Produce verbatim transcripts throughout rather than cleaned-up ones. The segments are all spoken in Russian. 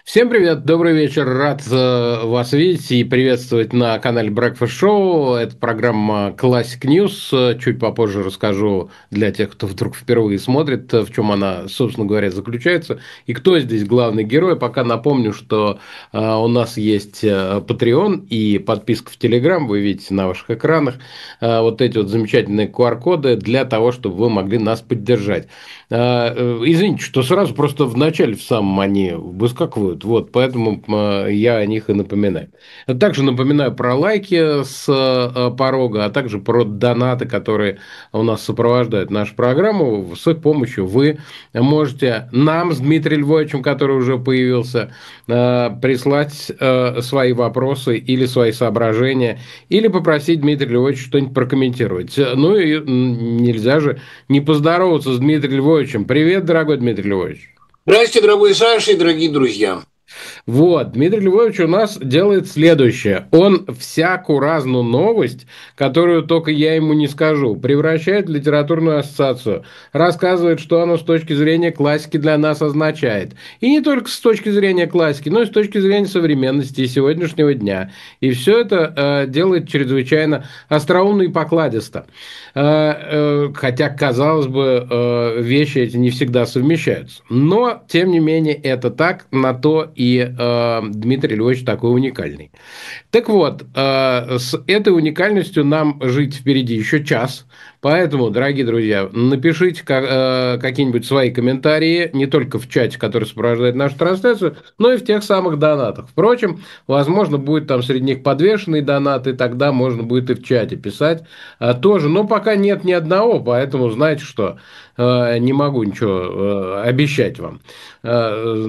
Всем привет, добрый вечер, рад э, вас видеть и приветствовать на канале Breakfast Show. Это программа Classic News. Чуть попозже расскажу для тех, кто вдруг впервые смотрит, в чем она, собственно говоря, заключается и кто здесь главный герой. Пока напомню, что э, у нас есть э, Patreon и подписка в Telegram, вы видите на ваших экранах э, вот эти вот замечательные ку ар-коды для того, чтобы вы могли нас поддержать. Э, э, извините, что сразу просто в начале в самом они выскакивают. Вот, поэтому э, я о них и напоминаю. Также напоминаю про лайки с э, порога, а также про донаты, которые у нас сопровождают нашу программу. С их помощью вы можете нам с Дмитрием Львовичем, который уже появился, э, прислать э, свои вопросы или свои соображения, или попросить Дмитрия Львовича что-нибудь прокомментировать. Ну и нельзя же не поздороваться с Дмитрием Львовичем. Привет, дорогой Дмитрий Львович. Здравствуйте, дорогой Саша и дорогие друзья. Вот, Дмитрий Львович у нас делает следующее. Он всякую разную новость, которую только я ему не скажу, превращает в литературную ассоциацию, рассказывает, что оно с точки зрения классики для нас означает. И не только с точки зрения классики, но и с точки зрения современности и сегодняшнего дня. И все это э, делает чрезвычайно остроумно и покладисто. Э, э, хотя, казалось бы, э, вещи эти не всегда совмещаются. Но, тем не менее, это так, на то и э, Дмитрий Львович такой уникальный. Так вот, э, с этой уникальностью нам жить впереди еще час. Поэтому, дорогие друзья, напишите как, э, какие-нибудь свои комментарии, не только в чате, который сопровождает нашу трансляцию, но и в тех самых донатах. Впрочем, возможно, будет там среди них подвешенный донат, и тогда можно будет и в чате писать э, тоже. Но пока нет ни одного, поэтому знаете что, э, не могу ничего э, обещать вам. Э,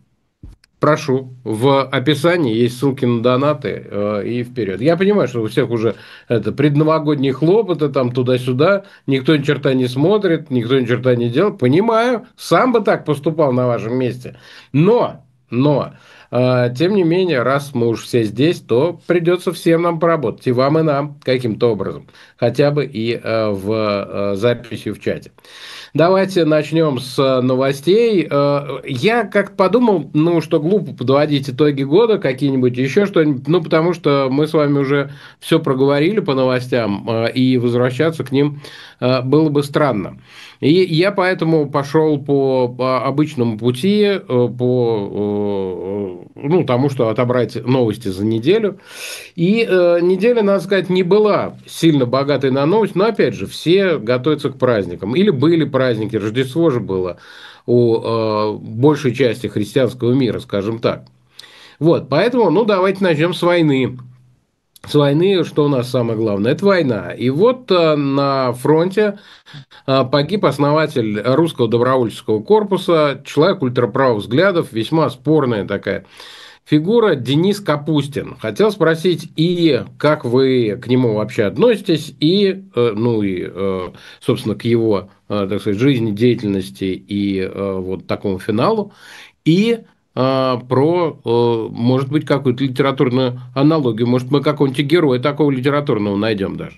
Прошу, в описании есть ссылки на донаты э, и вперед. Я понимаю, что у всех уже это предновогодние хлопоты, там туда-сюда, никто ни черта не смотрит, никто ни черта не делает. Понимаю, сам бы так поступал на вашем месте. Но, но, э, тем не менее, раз мы уж все здесь, то придется всем нам поработать, и вам, и нам каким-то образом, хотя бы и э, в э, записи в чате. Давайте начнем с новостей. Я как подумал, ну, что глупо подводить итоги года, какие-нибудь еще что-нибудь, ну, потому что мы с вами уже все проговорили по новостям, и возвращаться к ним было бы странно. И я поэтому пошел по обычному пути, по ну, тому, что отобрать новости за неделю. И э, неделя, надо сказать, не была сильно богатой на новости, но, опять же, все готовятся к праздникам. Или были праздники, Рождество же было у э, большей части христианского мира, скажем так. Вот, поэтому, ну, давайте начнем с войны. С войны, что у нас самое главное? Это война. И вот э, на фронте э, погиб основатель русского добровольческого корпуса, человек ультраправых взглядов, весьма спорная такая фигура, Денис Капустин. Хотел спросить, и как вы к нему вообще относитесь, и, э, ну, и, э, собственно, к его, э, так сказать, жизни, деятельности и э, вот такому финалу, и э, про, э, может быть, какую-то литературную аналогию. Может, мы какого-нибудь героя такого литературного найдем даже.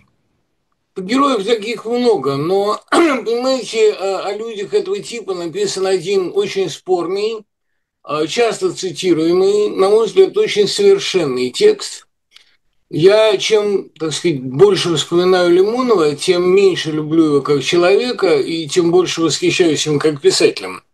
Героев таких много, но, понимаете, о о людях этого типа написан один очень спорный, а, часто цитируемый, на мой взгляд, очень совершенный текст. Я чем, так сказать, больше вспоминаю Лимонова, тем меньше люблю его как человека и тем больше восхищаюсь им как писателем.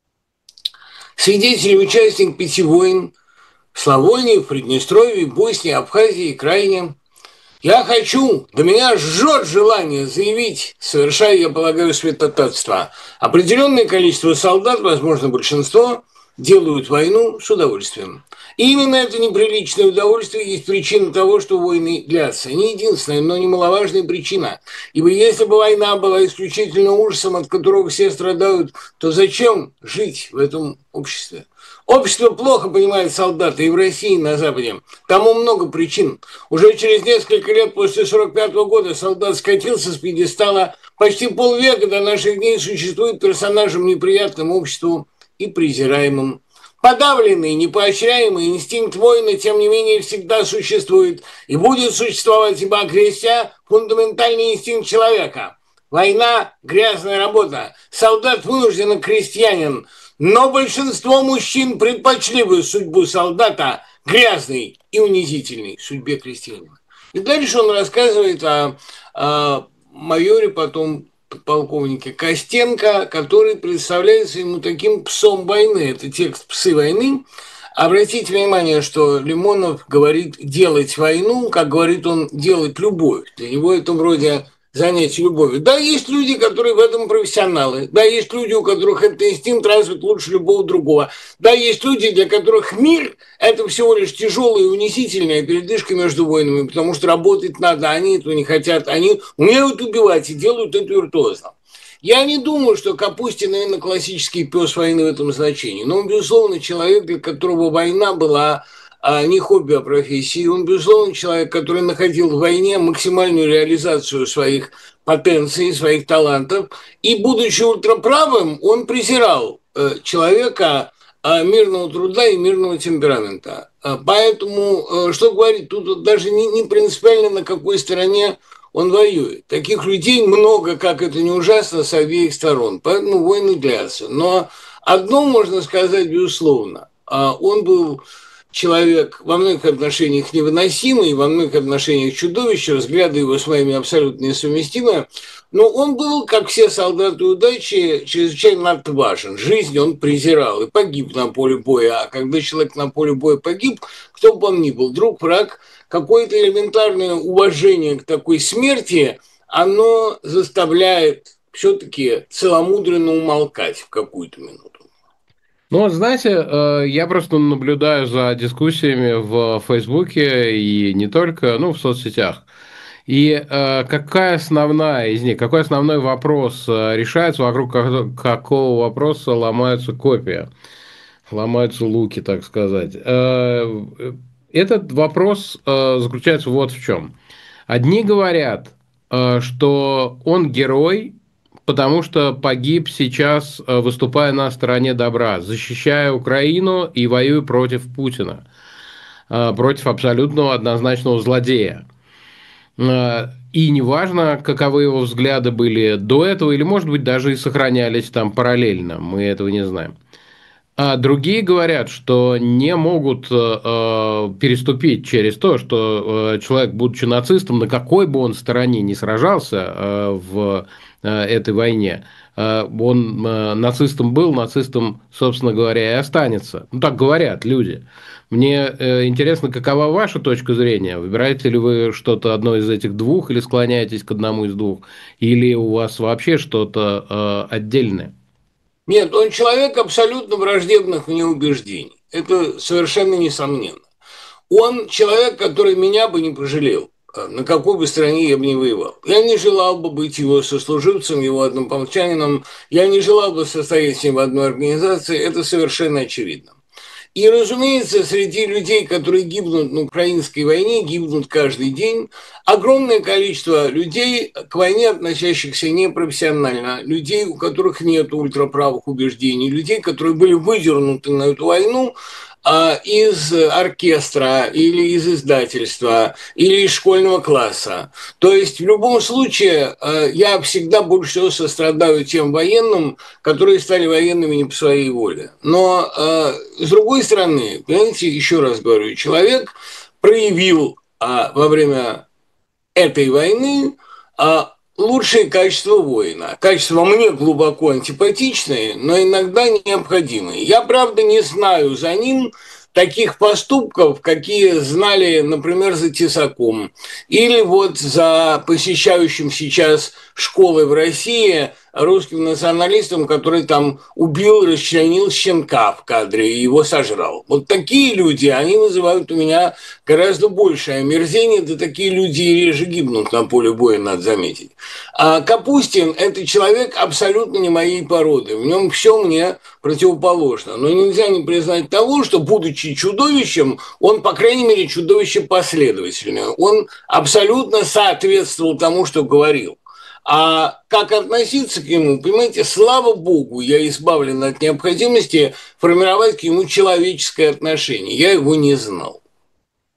Свидетель и участник пяти войн в Славонии, в Приднестровье, Боснии, Абхазии, Крайне. Я хочу, да меня жжет желание заявить, совершая, я полагаю, святотатство. Определенное количество солдат, возможно, большинство, делают войну с удовольствием. И именно это неприличное удовольствие есть причина того, что войны длятся. Не единственная, но немаловажная причина. Ибо если бы война была исключительно ужасом, от которого все страдают, то зачем жить в этом обществе? Общество плохо понимает солдата и в России, и на Западе. Тому много причин. Уже через несколько лет после сорок пятого года солдат скатился с пьедестала. Почти полвека до наших дней существует персонажем неприятным обществу и презираемым. Подавленный, непоощряемый инстинкт воина, тем не менее, всегда существует и будет существовать, ибо окрестя фундаментальный инстинкт человека. Война – грязная работа. Солдат вынужден, крестьянин, Но большинство мужчин предпочли бы судьбу солдата грязной и унизительной судьбе крестьянина. И дальше он рассказывает о, о майоре, потом полковнике Костенко, который представляется ему таким псом войны. Это текст «Псы войны». Обратите внимание, что Лимонов говорит «делать войну», как говорит он «делать любовь». Для него это вроде занятие любовью. Да, есть люди, которые в этом профессионалы. Да, есть люди, у которых этот инстинкт развит лучше любого другого. Да, есть люди, для которых мир – это всего лишь тяжелая и унизительная передышка между войнами, потому что работать надо, они этого не хотят, они умеют убивать и делают это виртуозно. Я не думаю, что Капустин, наверное, классический пес войны в этом значении. Но он, безусловно, человек, для которого война была а не хобби, а профессии. Он, безусловно, человек, который находил в войне максимальную реализацию своих потенций, своих талантов. И, будучи ультраправым, он презирал человека мирного труда и мирного темперамента. Поэтому, что говорить, тут даже не, не принципиально, на какой стороне он воюет. Таких людей много, как это не ужасно, с обеих сторон. Поэтому войны длятся. Но одно можно сказать, безусловно. Он был человек во многих отношениях невыносимый, во многих отношениях чудовище, взгляды его с моими абсолютно несовместимы. Но он был, как все солдаты удачи, чрезвычайно отважен. Жизнь он презирал и погиб на поле боя. А когда человек на поле боя погиб, кто бы он ни был, друг, враг, какое-то элементарное уважение к такой смерти, оно заставляет все-таки целомудренно умолкать в какую-то минуту. Ну, знаете, я просто наблюдаю за дискуссиями в Фейсбуке и не только, ну, в соцсетях. И какая основная из них, какой основной вопрос решается, вокруг какого вопроса ломаются копья, ломаются луки, так сказать. Этот вопрос заключается вот в чем. Одни говорят, что он герой, потому что погиб сейчас, выступая на стороне добра, защищая Украину и воюя против Путина, против абсолютного однозначного злодея. И неважно, каковы его взгляды были до этого, или, может быть, даже и сохранялись там параллельно, мы этого не знаем. А другие говорят, что не могут э, переступить через то, что э, человек, будучи нацистом, на какой бы он стороне не сражался э, в э, этой войне, э, он э, нацистом был, нацистом, собственно говоря, и останется. Ну, так говорят люди. Мне э, интересно, какова ваша точка зрения? Выбираете ли вы что-то одно из этих двух, или склоняетесь к одному из двух, или у вас вообще что-то э, отдельное? Нет, он человек абсолютно враждебных мне убеждений. Это совершенно несомненно. Он человек, который меня бы не пожалел, на какой бы стороне я бы не воевал. Я не желал бы быть его сослуживцем, его однополчанином. Я не желал бы состоять с ним в одной организации. Это совершенно очевидно. И, разумеется, среди людей, которые гибнут на украинской войне, гибнут каждый день, огромное количество людей, к войне относящихся непрофессионально, людей, у которых нет ультраправых убеждений, людей, которые были выдернуты на эту войну из оркестра или из издательства, или из школьного класса. То есть в любом случае я всегда больше всего сострадаю тем военным, которые стали военными не по своей воле. Но с другой стороны, понимаете, еще раз говорю, человек проявил во время этой войны лучшие качества воина. Качества мне глубоко антипатичные, но иногда необходимые. Я, правда, не знаю за ним таких поступков, какие знали, например, за Тесаком. Или вот за посещающим сейчас школы в России русским националистом, который там убил, расчленил щенка в кадре и его сожрал. Вот такие люди, они вызывают у меня гораздо большее омерзение, да такие люди и реже гибнут на поле боя, надо заметить. А Капустин – это человек абсолютно не моей породы, в нем все мне противоположно. Но нельзя не признать того, что, будучи чудовищем, он, по крайней мере, чудовище последовательное. Он абсолютно соответствовал тому, что говорил. А как относиться к нему, понимаете, слава богу, я избавлен от необходимости формировать к нему человеческое отношение. Я его не знал.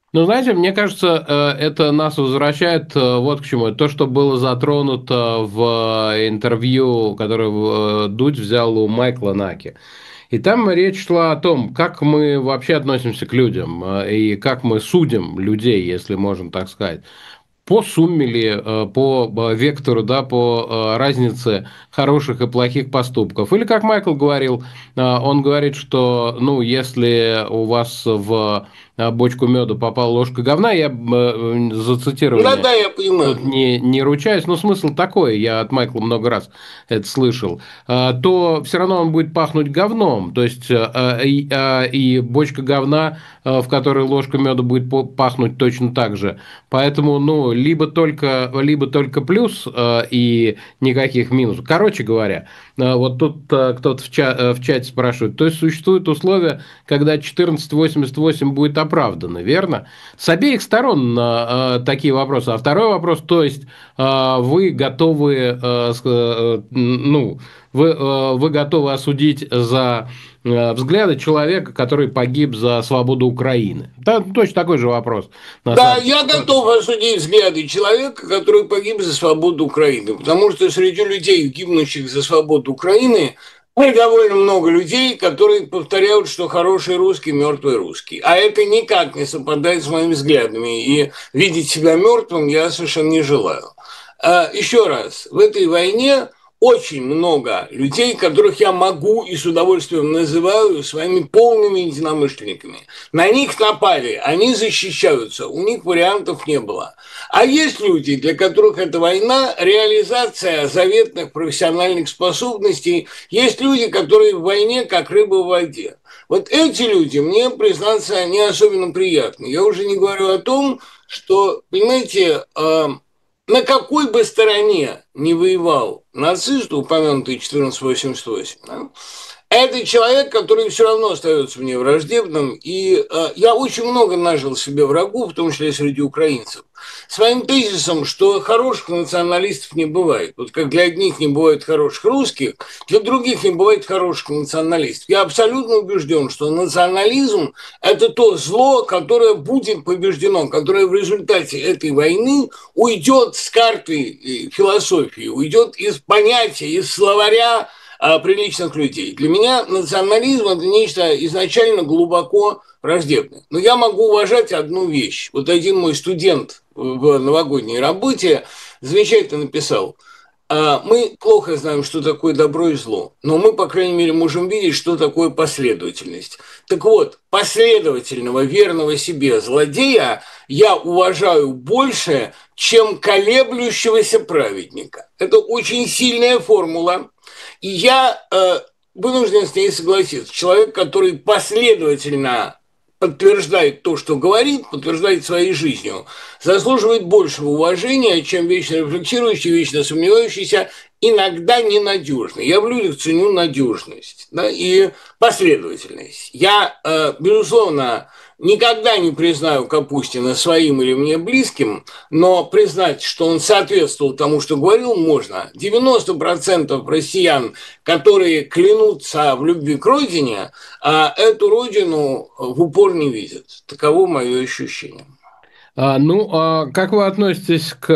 Ну, знаете, мне кажется, э, это нас возвращает э, вот к чему. То, что было затронуто в интервью, которое э, Дудь взял у Майкла Наки. И там речь шла о том, как мы вообще относимся к людям э, и как мы судим людей, если можно так сказать. По сумме ли, э, по э, вектору, да, по э, разнице хороших и плохих поступков. Или, как Майкл говорил, э, он говорит, что, ну, если у вас в э, бочку меда попала ложка говна, я э, за Да, цитирование да, я тут понимаю. не, не ручаюсь, но смысл такой, я от Майкла много раз это слышал, э, то все равно он будет пахнуть говном. То есть э, и, э, и бочка говна, э, в которой ложка меда будет по- пахнуть точно так же. Поэтому, ну, либо только, либо только плюс э, и никаких минусов. Короче говоря, э, вот тут э, кто-то в, ча- э, в чате спрашивает, то есть существуют условия, когда четырнадцать восемьдесят восемь будет оправдано, верно? С обеих сторон э, э, такие вопросы. А второй вопрос, то есть э, вы готовы, э, с- э, ну, вы, э, вы готовы осудить за э, взгляды человека, который погиб за свободу Украины? Да, точно такой же вопрос, на Да, самом я деле. готов осудить взгляды человека, который погиб за свободу Украины, потому что среди людей, гибнущих за свободу Украины, довольно много людей, которые повторяют, что хороший русский, мертвый русский. А это никак не совпадает с моими взглядами. И видеть себя мертвым я совершенно не желаю. А, еще раз, в этой войне очень много людей, которых я могу и с удовольствием называю своими полными единомышленниками. На них напали, они защищаются, у них вариантов не было. А есть люди, для которых эта война – реализация заветных профессиональных способностей. Есть люди, которые в войне как рыба в воде. Вот эти люди, мне, признаться, не особенно приятны. Я уже не говорю о том, что, понимаете, э, на какой бы стороне не воевал нацист, упомянутый четырнадцать восемьдесят восемь, да, это человек, который все равно остается мне враждебным, и э, я очень много нажил себе врагов, в том числе среди украинцев, своим тезисом, что хороших националистов не бывает. Вот как для одних не бывает хороших русских, для других не бывает хороших националистов. Я абсолютно убежден, что национализм – это то зло, которое будет побеждено, которое в результате этой войны уйдет с карты философии, уйдет из понятия, из словаря а, приличных людей. Для меня национализм – это нечто изначально глубоко враждебное. Но я могу уважать одну вещь. Вот один мой студент в новогодней работе замечательно написал: а, мы плохо знаем, что такое добро и зло, но мы, по крайней мере, можем видеть, что такое последовательность. Так вот, последовательного, верного себе злодея я уважаю больше, чем колеблющегося праведника. Это очень сильная формула, и я э, вынужден с ней согласиться. Человек, который последовательно подтверждает то, что говорит, подтверждает своей жизнью, заслуживает большего уважения, чем вечно рефлексирующий, вечно сомневающийся, иногда ненадежный. Я в людях ценю надежность, да, и последовательность. Я, э, безусловно, никогда не признаю Капустина своим или мне близким, но признать, что он соответствовал тому, что говорил, можно. девяносто процентов россиян, которые клянутся в любви к родине, а эту родину в упор не видят. Таково мое ощущение. А, ну, а как вы относитесь к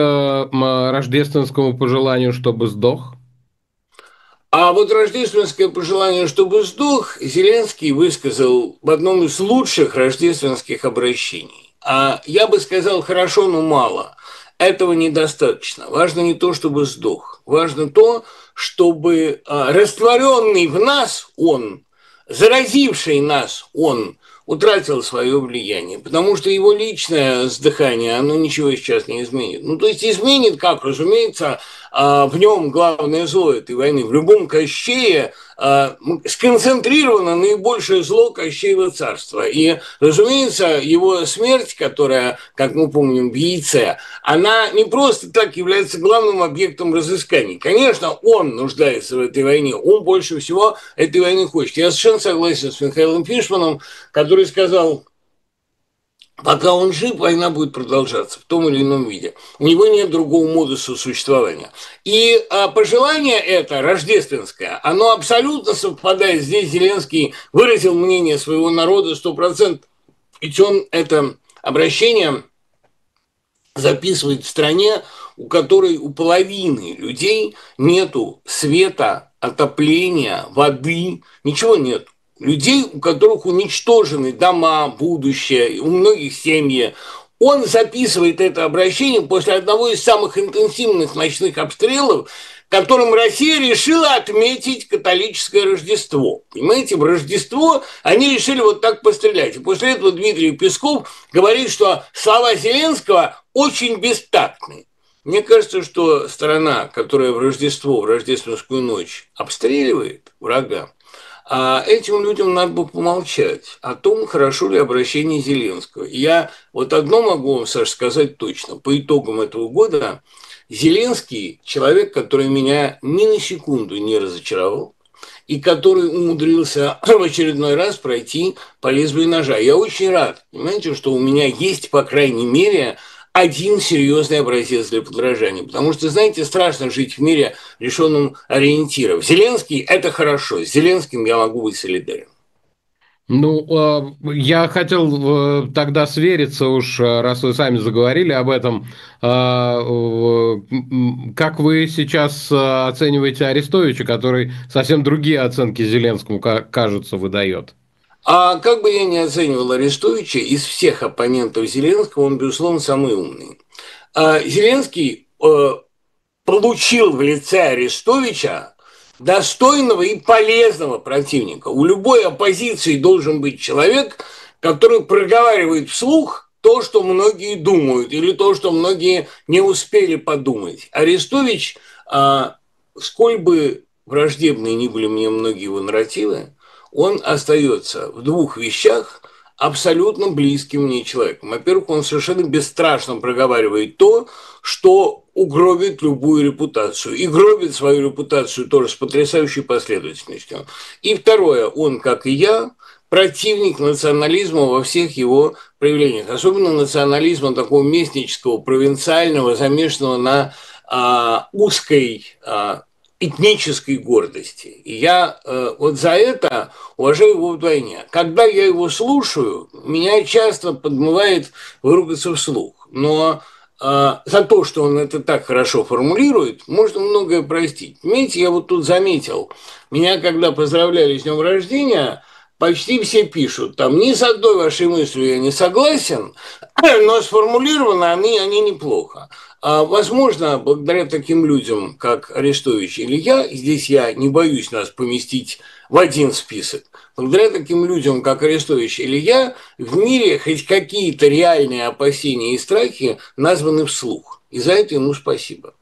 м, рождественскому пожеланию, чтобы сдох? А вот рождественское пожелание, чтобы сдох, Зеленский высказал в одном из лучших рождественских обращений. А я бы сказал, хорошо, но мало. Этого недостаточно. Важно не то, чтобы сдох. Важно то, чтобы а, растворенный в нас он, заразивший нас он, утратил свое влияние, потому что его личное сдыхание, оно ничего сейчас не изменит. Ну, то есть изменит, как, разумеется, а, в нем главное зло этой войны. В любом Кощее а, сконцентрировано наибольшее зло Кощеева царства. И, разумеется, его смерть, которая, как мы помним, в яйце, она не просто так является главным объектом разысканий. Конечно, он нуждается в этой войне, он больше всего этой войны хочет. Я совершенно согласен с Михаилом Фишманом, который сказал: пока он жив, война будет продолжаться в том или ином виде. У него нет другого модуса существования. И а, пожелание это, рождественское, оно абсолютно совпадает. Здесь Зеленский выразил мнение своего народа сто процентов. Ведь он это обращение записывает в стране, у которой у половины людей нету света, отопления, воды, ничего нет. Людей, у которых уничтожены дома, будущее, у многих семьи. Он записывает это обращение после одного из самых интенсивных ночных обстрелов, которым Россия решила отметить католическое Рождество. Понимаете, в Рождество они решили вот так пострелять. И после этого Дмитрий Песков говорит, что слова Зеленского очень бестактны. Мне кажется, что страна, которая в Рождество, в рождественскую ночь обстреливает врага, а этим людям надо бы помолчать о том, хорошо ли обращение Зеленского. Я вот одно могу вам, Саша, сказать точно. По итогам этого года Зеленский – человек, который меня ни на секунду не разочаровал и который умудрился в очередной раз пройти по лезвию ножа. Я очень рад, понимаете, что у меня есть, по крайней мере, один серьезный образец для подражания. Потому что, знаете, страшно жить в мире, лишенном ориентиров. Зеленский – это хорошо. С Зеленским я могу быть солидарен. Ну, э, я хотел э, тогда свериться уж, э, раз вы сами заговорили об этом. Э, э, как вы сейчас э, оцениваете Арестовича, который совсем другие оценки Зеленскому, ка- кажется, выдает? А как бы я ни оценивал Арестовича, из всех оппонентов Зеленского он, безусловно, самый умный. А Зеленский э, получил в лице Арестовича достойного и полезного противника. У любой оппозиции должен быть человек, который проговаривает вслух то, что многие думают, или то, что многие не успели подумать. Арестович, а, сколь бы враждебные ни были мне многие его нарративы, он остается в двух вещах абсолютно близким мне человеком. Во-первых, он совершенно бесстрашно проговаривает то, что угробит любую репутацию. И гробит свою репутацию тоже с потрясающей последовательностью. И второе, он, как и я, противник национализма во всех его проявлениях. Особенно национализма такого местнического, провинциального, замешанного на а, узкой а, этнической гордости. И я э, вот за это уважаю его вдвойне. Когда я его слушаю, меня часто подмывает выругаться вслух. Но э, за то, что он это так хорошо формулирует, можно многое простить. Понимаете, я вот тут заметил, меня когда поздравляли с днем рождения, почти все пишут, там, ни с одной вашей мыслью я не согласен, но сформулированы они, они неплохо. А, возможно, благодаря таким людям, как Арестович или я, здесь я не боюсь нас поместить в один список, благодаря таким людям, как Арестович или я, в мире хоть какие-то реальные опасения и страхи названы вслух. И за это ему спасибо.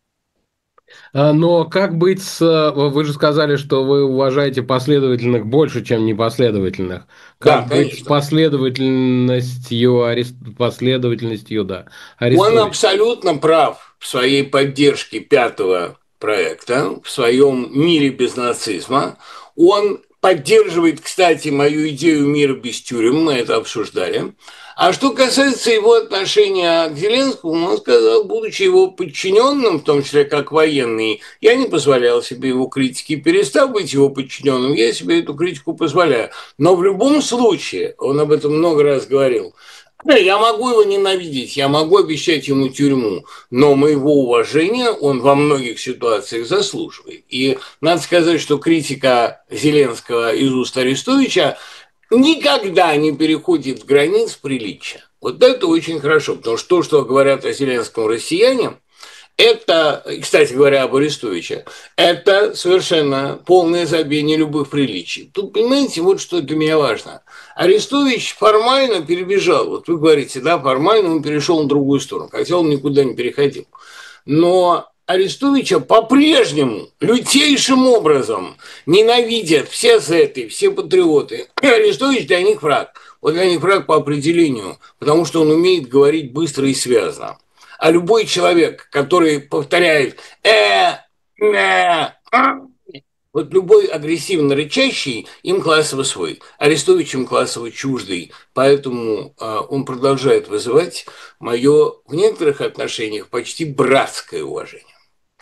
А, Но как быть с... э, Вы же сказали, что вы уважаете последовательных больше, чем непоследовательных. Да, Как быть с конечно. последовательностью, Арест... последовательностью, да, Он Арестович? абсолютно прав в своей поддержке пятого проекта, в своем мире без нацизма. Он поддерживает, кстати, мою идею мира без тюрем, мы это обсуждали. А что касается его отношения к Зеленскому, он сказал, будучи его подчиненным, в том числе как военный, я не позволял себе его критики. Перестав быть его подчиненным, я себе эту критику позволяю. Но в любом случае, он об этом много раз говорил, да, я могу его ненавидеть, я могу обещать ему тюрьму, но моего уважения он во многих ситуациях заслуживает. И надо сказать, что критика Зеленского из уст Арестовича никогда не переходит границ приличия. Вот это очень хорошо, потому что то, что говорят о Зеленском россияне, это, кстати говоря, об Арестовиче, это совершенно полное забвение любых приличий. Тут, понимаете, вот что для меня важно. Арестович формально перебежал. Вот вы говорите, да, формально он перешел на другую сторону, хотя он никуда не переходил. Но Арестовича по-прежнему лютейшим образом ненавидят все зеты, все патриоты. Арестович для них враг. Вот для них враг по определению, потому что он умеет говорить быстро и связно. А любой человек, который повторяет э, э, вот любой агрессивно рычащий, им классово свой. Арестович им классово чуждый. Поэтому э, он продолжает вызывать мое в некоторых отношениях почти братское уважение.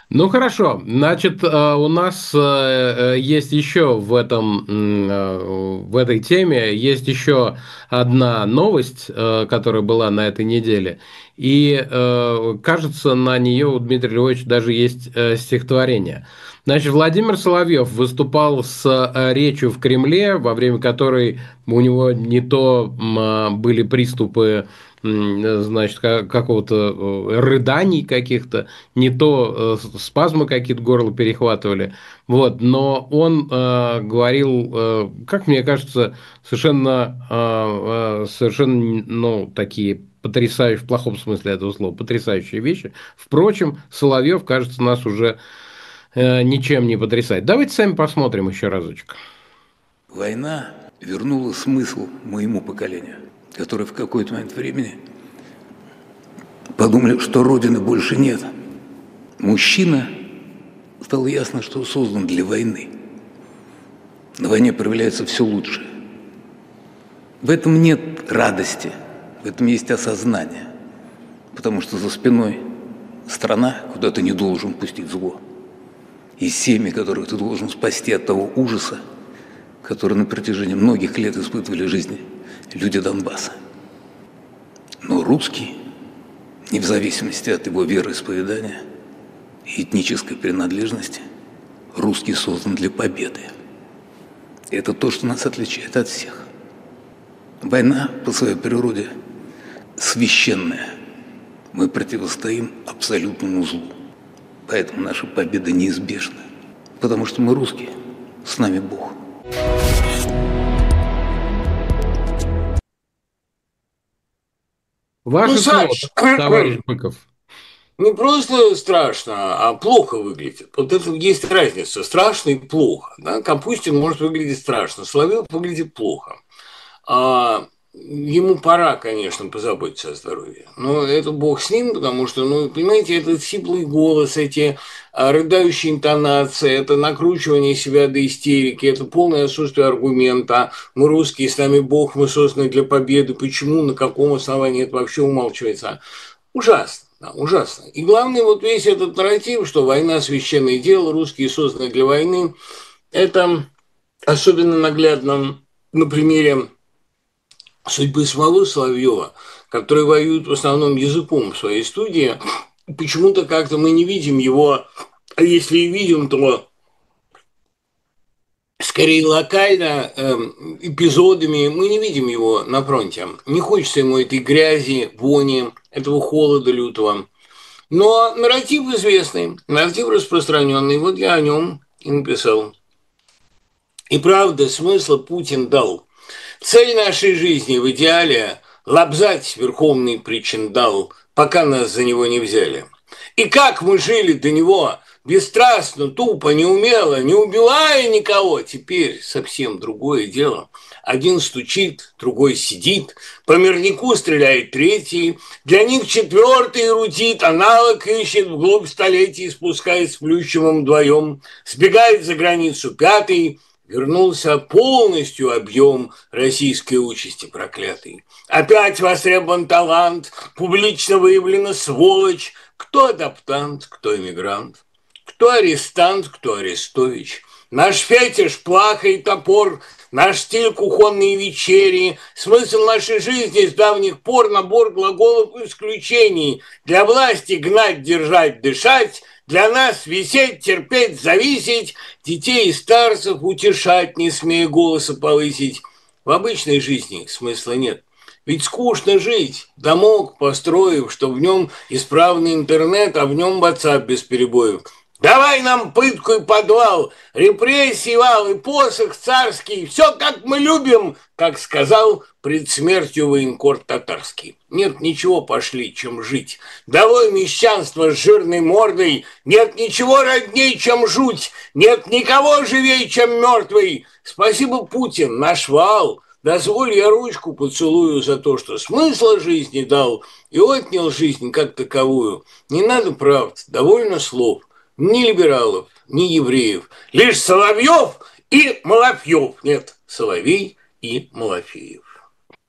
Ну хорошо, значит, э, у нас э, э, есть еще в этом, э, в этой теме, есть еще одна новость, э, которая была на этой неделе, и э, кажется, на нее у Дмитрия Львовича даже есть э, стихотворение. Значит, Владимир Соловьев выступал с э, речью в Кремле, во время которой у него не то м, а, были приступы, м, значит, ка- какого-то э, рыданий каких-то, не то э, спазмы какие-то горло перехватывали, вот, но он э, говорил, э, как мне кажется, совершенно, э, э, совершенно, ну, такие потрясающие, в плохом смысле этого слова, потрясающие вещи. Впрочем, Соловьев, кажется, нас уже э, ничем не потрясает. Давайте сами посмотрим еще разочек. Война вернула смысл моему поколению, которое в какой-то момент времени подумали, что Родины больше нет. Мужчина, стало ясно, что создан для войны. На войне проявляется все лучшее. В этом нет радости, в этом есть осознание, потому что за спиной страна, куда ты не должен пустить зло, и семьи, которых ты должен спасти от того ужаса, который на протяжении многих лет испытывали в жизни люди Донбасса. Но русский, не в зависимости от его вероисповедания и этнической принадлежности, русский создан для победы. И это то, что нас отличает от всех. Война по своей природе священная. Мы противостоим абсолютному злу. Поэтому наша победа неизбежна. Потому что мы русские, с нами Бог. Ваше Ну, слово, Саш, товарищ Быков. не просто страшно, а плохо выглядит. Вот это есть разница. Страшно и плохо. Да? Капустин может выглядеть страшно, Соловьев выглядит плохо. А ему пора, конечно, позаботиться о здоровье. Но это бог с ним, потому что, ну, понимаете, этот сиплый голос, эти а, рыдающие интонации, это накручивание себя до истерики, это полное отсутствие аргумента. Мы русские, с нами бог, мы созданы для победы. Почему, на каком основании это вообще умалчивается? Ужасно. Да, ужасно. И главное, вот весь этот нарратив, что война – священное дело, русские созданы для войны, это особенно наглядно на примере судьбы самого Соловьева, который воюет в основном языком в своей студии. Почему-то как-то мы не видим его, а если и видим, то скорее локально, э, эпизодами, мы не видим его на фронте. Не хочется ему этой грязи, вони, этого холода лютого. Но нарратив известный, нарратив распространенный, вот я о нем и написал. И правда, смысла Путин дал. Цель нашей жизни в идеале – лобзать верховный причиндал, пока нас за него не взяли. И как мы жили до него, бесстрастно, тупо, неумело, не убивая никого, теперь совсем другое дело. Один стучит, другой сидит, по мирнику стреляет третий, для них четвертый рутит, аналог ищет вглубь столетий, спускаясь с Плющевым вдвоем, сбегает за границу пятый, вернулся полностью объем российской участи проклятой. Опять востребован талант, публично выявлена сволочь. Кто адаптант, кто эмигрант, кто арестант, кто арестович. Наш фетиш, плаха и топор, наш стиль кухонные вечери, смысл нашей жизни с давних пор набор глаголов исключений. Для власти гнать, держать, дышать, для нас висеть, терпеть, зависеть, детей и старцев утешать, не смея голоса повысить. В обычной жизни смысла нет. Ведь скучно жить, домок построив, что в нем исправный интернет, а в нем WhatsApp без перебоев. Давай нам пытку и подвал, репрессии, вал и посох царский, все как мы любим, как сказал пред смертью военкор татарский. Нет ничего пошли, чем жить. Долой мещанство с жирной мордой, нет ничего родней, чем жуть, нет никого живей, чем мертвый. Спасибо, Путин, наш вал. Дозволь, я ручку поцелую за то, что смысла жизни дал и отнял жизнь как таковую. Не надо правд, довольно слов. Ни либералов, ни евреев. Лишь Соловьев и Малафьев. Нет, Соловей и Малафеев.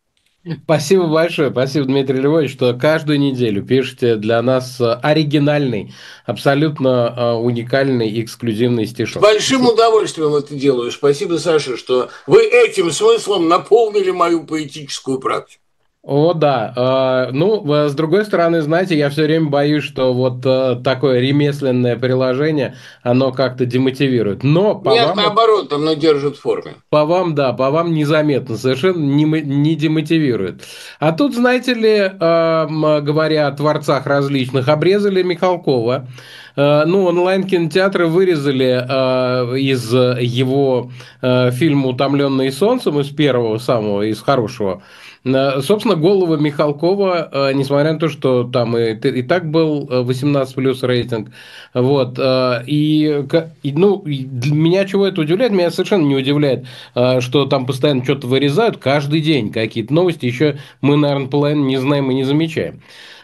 Спасибо большое, спасибо, Дмитрий Львович, что каждую неделю пишете для нас э, оригинальный, абсолютно э, уникальный, эксклюзивный С стишок. большим удовольствием это делаю. Спасибо, Саша, что вы этим смыслом наполнили мою поэтическую практику. О, да. Э, Ну, э, с другой стороны, знаете, я все время боюсь, что вот э, такое ремесленное приложение, оно как-то демотивирует. Но по Нет, вам наоборот, оно держит в форме. По вам, да, по вам незаметно, совершенно не, мо- не демотивирует. А тут, знаете ли, э, м, говоря о творцах различных, обрезали Михалкова. Э, ну, онлайн-кинотеатры вырезали э, из его э, фильма «Утомленные солнцем», из первого самого, из хорошего, э, собственно, голову Михалкова, э, несмотря на то, что там и, и так был э, восемнадцать плюс рейтинг, вот, э, и, ка- и, ну, и для меня чего это удивляет? Меня совершенно не удивляет, э, что там постоянно что-то вырезают, каждый день какие-то новости, еще мы, наверное, половину не знаем и не замечаем.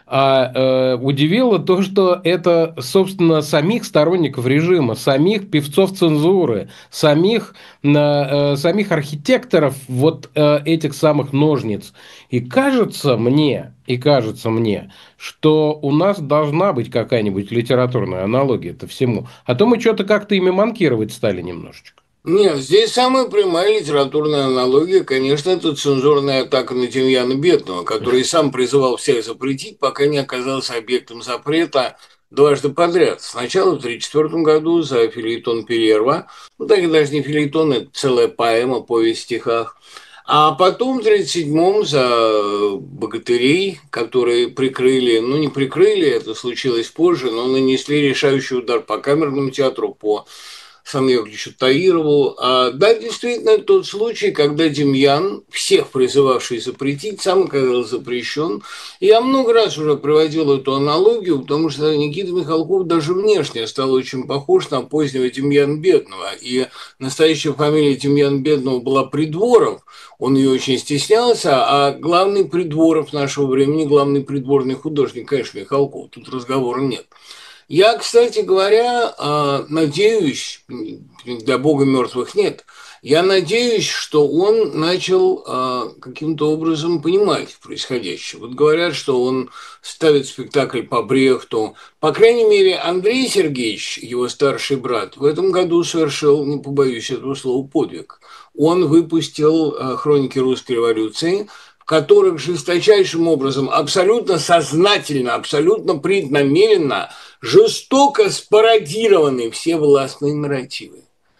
А э, удивило то, что это, собственно, самих сторонников режима, самих певцов цензуры, самих, э, э, самих архитекторов вот э, этих самых ножниц. И кажется мне, и кажется мне, что у нас должна быть какая-нибудь литературная аналогия это всему. А то мы что-то как-то ими манкировать стали немножечко. Нет, здесь самая прямая литературная аналогия, конечно, это цензурная атака на Демьяна Бедного, который и сам призывал всех запретить, пока не оказался объектом запрета дважды подряд. Сначала в тысяча девятьсот тридцать четвёртом году за фельетон Перерва, ну так и даже не фельетон, это целая поэма, повесть в стихах, а потом в тридцать седьмом за «Богатырей», которые прикрыли, ну не прикрыли, это случилось позже, но нанесли решающий удар по камерному театру, по Саму Яковлевичу Таирову. А, да, действительно, это тот случай, когда Демьян, всех призывавший запретить, сам оказался запрещен. Я много раз уже приводил эту аналогию, потому что Никита Михалков даже внешне стал очень похож на позднего Демьяна Бедного. И настоящая фамилия Демьяна Бедного была Придворов, он ее очень стеснялся, а главный Придворов нашего времени, главный придворный художник, конечно, Михалков, тут разговора нет. Я, кстати говоря, а, надеюсь, для Бога мертвых нет, я надеюсь, что он начал а, каким-то образом понимать происходящее. Вот говорят, что он ставит спектакль по Брехту. По крайней мере, Андрей Сергеевич, его старший брат, в этом году совершил, не побоюсь этого слова, подвиг. Он выпустил а, «Хроники русской революции», в которых жесточайшим образом, абсолютно сознательно, абсолютно преднамеренно, жестоко спародированы все властные нарративы.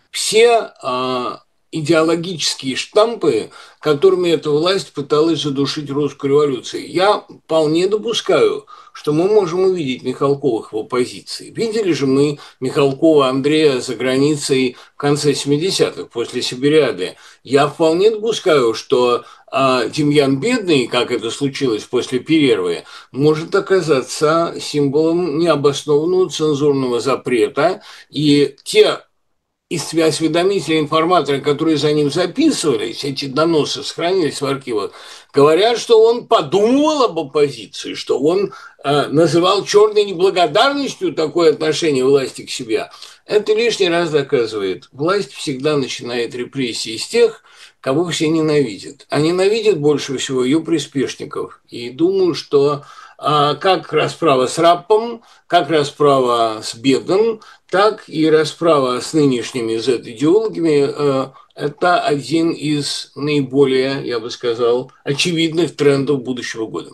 Все э, идеологические штампы, которыми эта власть пыталась задушить русскую революцию. Я вполне допускаю, что мы можем увидеть Михалковых в оппозиции. Видели же мы Михалкова Андрея за границей в конце семидесятых, после Сибириады. Я вполне допускаю, что а Демьян Бедный, как это случилось после Перервы, может оказаться символом необоснованного цензурного запрета, и те осведомители, информаторы, которые за ним записывались, эти доносы сохранились в архивах, говорят, что он подумывал об оппозиции, что он э, называл черной неблагодарностью такое отношение власти к себе. Это лишний раз доказывает, власть всегда начинает репрессии с тех, кого все ненавидят. А ненавидят больше всего ее приспешников. И думаю, что а, как расправа с Раппом, как расправа с Бедным, так и расправа с нынешними зет-идеологами э, – это один из наиболее, я бы сказал, очевидных трендов будущего года.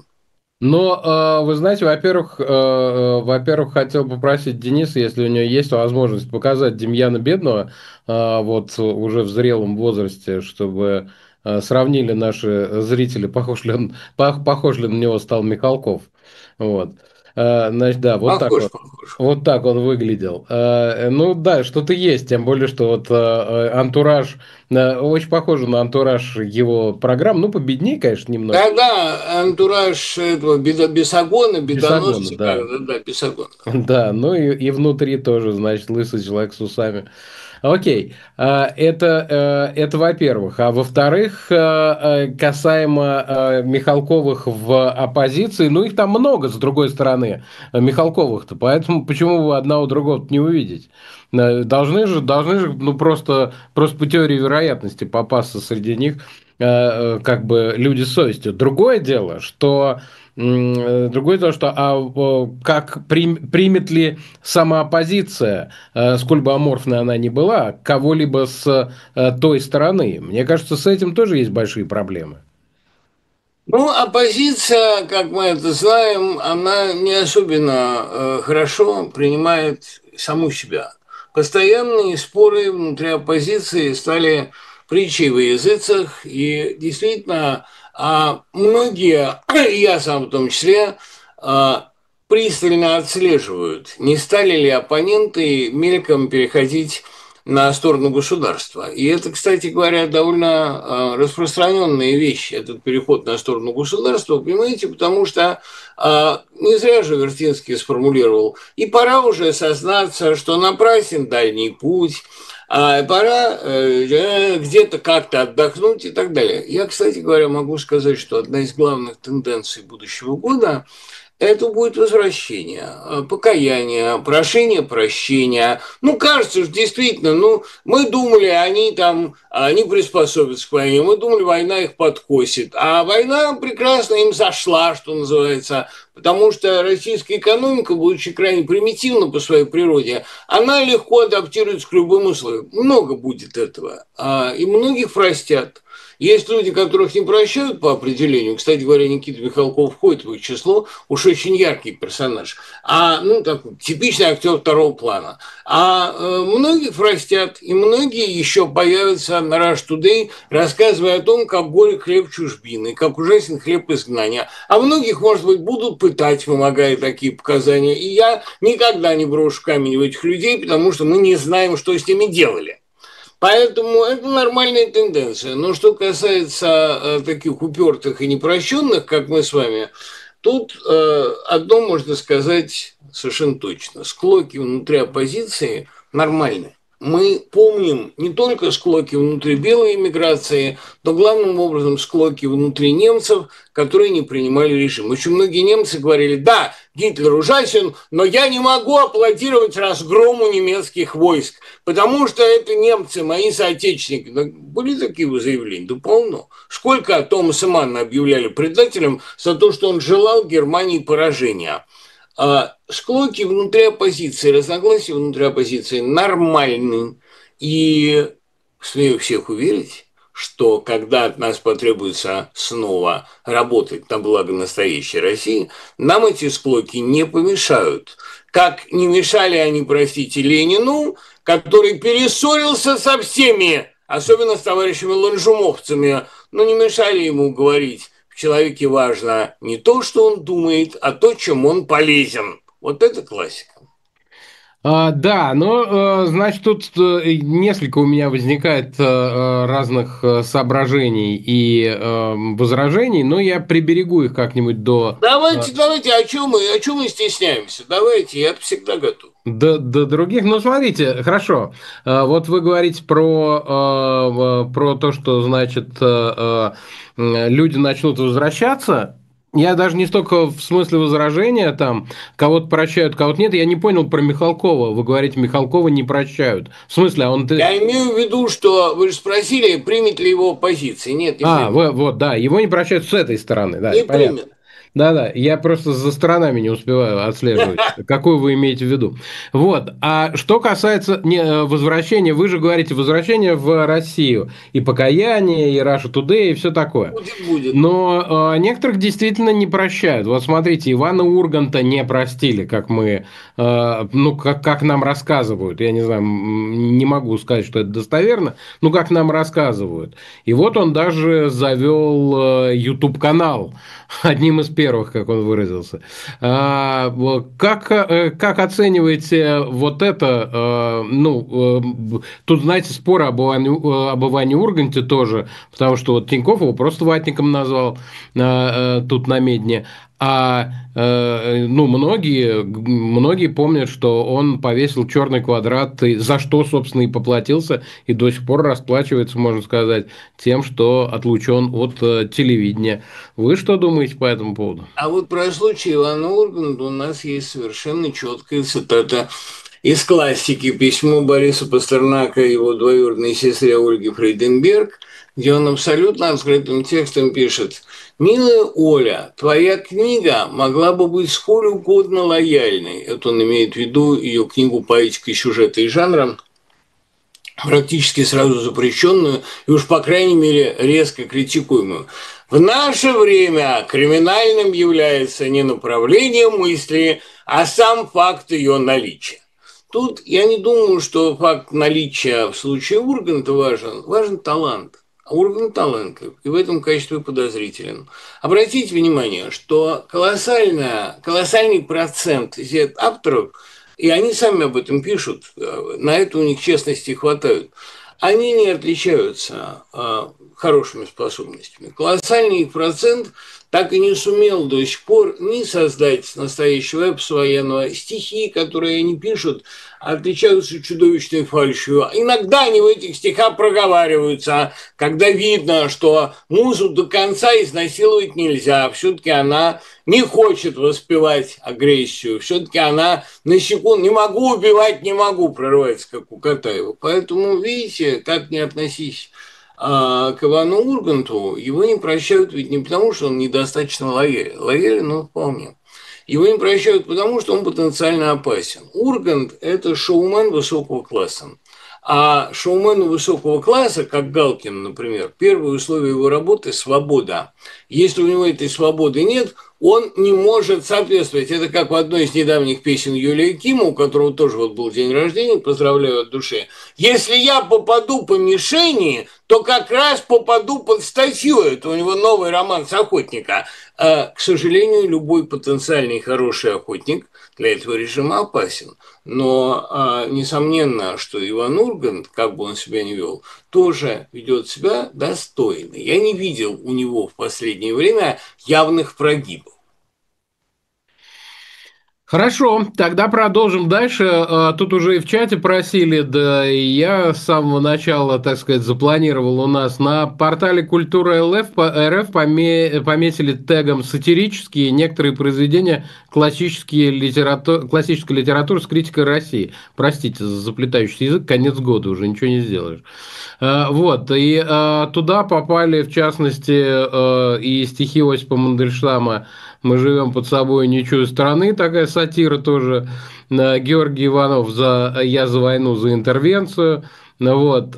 Но, э, вы знаете, во-первых, э, э, во-первых, хотел попросить Дениса, если у него есть возможность, показать Демьяна Бедного, э, вот уже в зрелом возрасте, чтобы э, сравнили наши зрители, похож ли он, пох- похож ли на него стал Михалков. Вот. Э, значит, да, вот так Похож, вот. похож. Вот так он выглядел. Э, Ну да, что-то есть, тем более, что вот э, э, антураж, э, очень похоже на антураж его программ, ну, победнее, конечно, немножко. Да-да, антураж этого бедо- Бесогона, Бесогона, бедоносца, да. как, да, да, Бесогона. Да, ну и, и внутри тоже, значит, лысый человек с усами. Окей, а, это, э, это во-первых. А во-вторых, э, э, касаемо э, Михалковых в оппозиции, ну их там много, с другой стороны, э, Михалковых-то, поэтому почему вы одного другого не увидеть? Э, Должны же, должны же, ну просто, просто по теории вероятности попасться среди них э, как бы люди с совестью. Другое дело, что Другое дело, что а как примет ли сама оппозиция, сколь бы аморфной она ни была, кого-либо с той стороны? Мне кажется, с этим тоже есть большие проблемы. Ну, оппозиция, как мы это знаем, она не особенно э, хорошо принимает саму себя. Постоянные споры внутри оппозиции стали притчей во языцах, и действительно, а многие, и я сам в том числе, а, пристально отслеживают, не стали ли оппоненты мельком переходить на сторону государства. И это, кстати говоря, довольно распространенная вещь, этот переход на сторону государства, понимаете, потому что не зря же Вертинский сформулировал, и пора уже сознаться, что напрасен дальний путь, а пора э, где-то как-то отдохнуть и так далее. Я, кстати говоря, могу сказать, что одна из главных тенденций будущего года – это будет возвращение, покаяние, прошение прощения. Ну, кажется, что действительно, ну, мы думали, они там, они приспособятся к войне, мы думали, война их подкосит. А война прекрасно им зашла, что называется, потому что российская экономика, будучи крайне примитивна по своей природе, она легко адаптируется к любым условиям. Много будет этого, и многих простят. Есть люди, которых не прощают по определению. Кстати говоря, Никита Михалков входит в их число, уж очень яркий персонаж. А, ну, такой типичный актер второго плана. А э, многих простят, и многие еще появятся на Rush Today, рассказывая о том, как горек хлеб чужбины, как ужасен хлеб изгнания. А многих, может быть, будут пытать, вымогая такие показания. И я никогда не брошу камень в этих людей, потому что мы не знаем, что с ними делали. Поэтому это нормальная тенденция. Но что касается э, таких упертых и непрощенных, как мы с вами, тут э, одно можно сказать совершенно точно. Склоки внутри оппозиции нормальные. Мы помним не только склоки внутри белой эмиграции, но главным образом склоки внутри немцев, которые не принимали режим. Очень многие немцы говорили, да, Гитлер ужасен, но я не могу аплодировать разгрому немецких войск, потому что это немцы, мои соотечественники. Были такие заявления? Да полно. Сколько Томаса Манна объявляли предателем за то, что он желал Германии поражения. А склоки внутри оппозиции, разногласия внутри оппозиции нормальны. И смею всех уверить, что когда от нас потребуется снова работать на благо настоящей России, нам эти склоки не помешают. Как не мешали они, простите, Ленину, который перессорился со всеми, особенно с товарищами ланжумовцами, но не мешали ему говорить, в человеке важно не то, что он думает, а то, чем он полезен. Вот это классика. А, да, но, значит, тут несколько у меня возникает разных соображений и возражений, но я приберегу их как-нибудь до... Давайте, давайте, о чем мы, о чем мы стесняемся? Давайте, я всегда готов. До, до других, ну, смотрите, хорошо, вот вы говорите про, про то, что, значит, люди начнут возвращаться. Я даже не столько в смысле возражения, там, кого-то прощают, кого-то нет. Я не понял про Михалкова. Вы говорите, Михалкова не прощают. В смысле, а он... Я имею в виду, что вы же спросили, примет ли его позиции. Нет, не а, примет. Вот, вот, да, его не прощают с этой стороны. Да, не понятно. примет. Да-да, я просто за сторонами не успеваю отслеживать, какую вы имеете в виду. Вот, а что касается возвращения, вы же говорите, возвращение в Россию, и покаяние, и Russia Today, и все такое. Будет, будет. Но э, некоторых действительно не прощают. Вот смотрите, Ивана Урганта не простили, как мы, э, ну, как, как нам рассказывают. Я не знаю, не могу сказать, что это достоверно, но как нам рассказывают. И вот он даже завел э, YouTube-канал, одним из первых, как он выразился. А, как, как оцениваете вот это? Ну, тут, знаете, споры об Иване, об Иване Урганте тоже, потому что вот Тинькофф его просто ватником назвал тут на Медне. А ну, многие, многие помнят, что он повесил черный квадрат, и за что, собственно, и поплатился, и до сих пор расплачивается, можно сказать, тем, что отлучен от телевидения. Вы что думаете по этому поводу? А вот про случай Ивана Урганта у нас есть совершенно четкая цитата из классики, письмо Бориса Пастернака его двоюродной сестре Ольге Фрейденберг, где он абсолютно открытым текстом пишет: «Милая Оля, твоя книга могла бы быть сколь угодно лояльной». Это он имеет в виду ее книгу «Поэтика сюжета и жанра», практически сразу запрещенную и уж, по крайней мере, резко критикуемую. В наше время криминальным является не направление мысли, а сам факт ее наличия. Тут я не думаю, что факт наличия в случае Урганта важен. Важен талант. А Ургант талантлив, и в этом качестве подозрителен. Обратите внимание, что колоссальная, колоссальный процент авторов, и они сами об этом пишут, на это у них честности хватает, они не отличаются а, хорошими способностями. Колоссальный их процент так и не сумел до сих пор ни создать настоящего эпоса военного. Стихи, которые они пишут, отличаются чудовищной фальшью. Иногда они в этих стихах проговариваются, когда видно, что музу до конца изнасиловать нельзя. Все-таки она не хочет воспевать агрессию. Все-таки она на секунду «не могу убивать, не могу» прорывается, как у Катаева. Поэтому, видите, как не относись а к Ивану Урганту, его не прощают ведь не потому, что он недостаточно лоялен. Лоялен, но вполне. Его не прощают потому, что он потенциально опасен. Ургант – это шоумен высокого класса. А шоумену высокого класса, как Галкин, например, первое условие его работы – свобода. Если у него этой свободы нет, он не может соответствовать. Это как в одной из недавних песен Юлии Кима, у которого тоже вот был день рождения, поздравляю от души. «Если я попаду по мишени, то как раз попаду под статью». Это у него новый роман с охотника. А, к сожалению, любой потенциальный хороший охотник для этого режима опасен. Но а, несомненно, что Иван Ургант, как бы он себя ни вел, тоже ведет себя достойно. Я не видел у него в последнее время явных прогибов. Хорошо, тогда продолжим дальше. Тут уже и в чате просили, да и я с самого начала, так сказать, запланировал у нас на портале Культура РФ пометили тегом сатирические некоторые произведения классические литерату... классической литературы с критикой России. Простите за заплетающийся язык, конец года, уже ничего не сделаешь. Вот, и туда попали, в частности, и стихи Осипа Мандельштама «Мы живем под собой, не чуя страны», такая сатира тоже, Георгий Иванов за «Я за войну, за интервенцию», вот,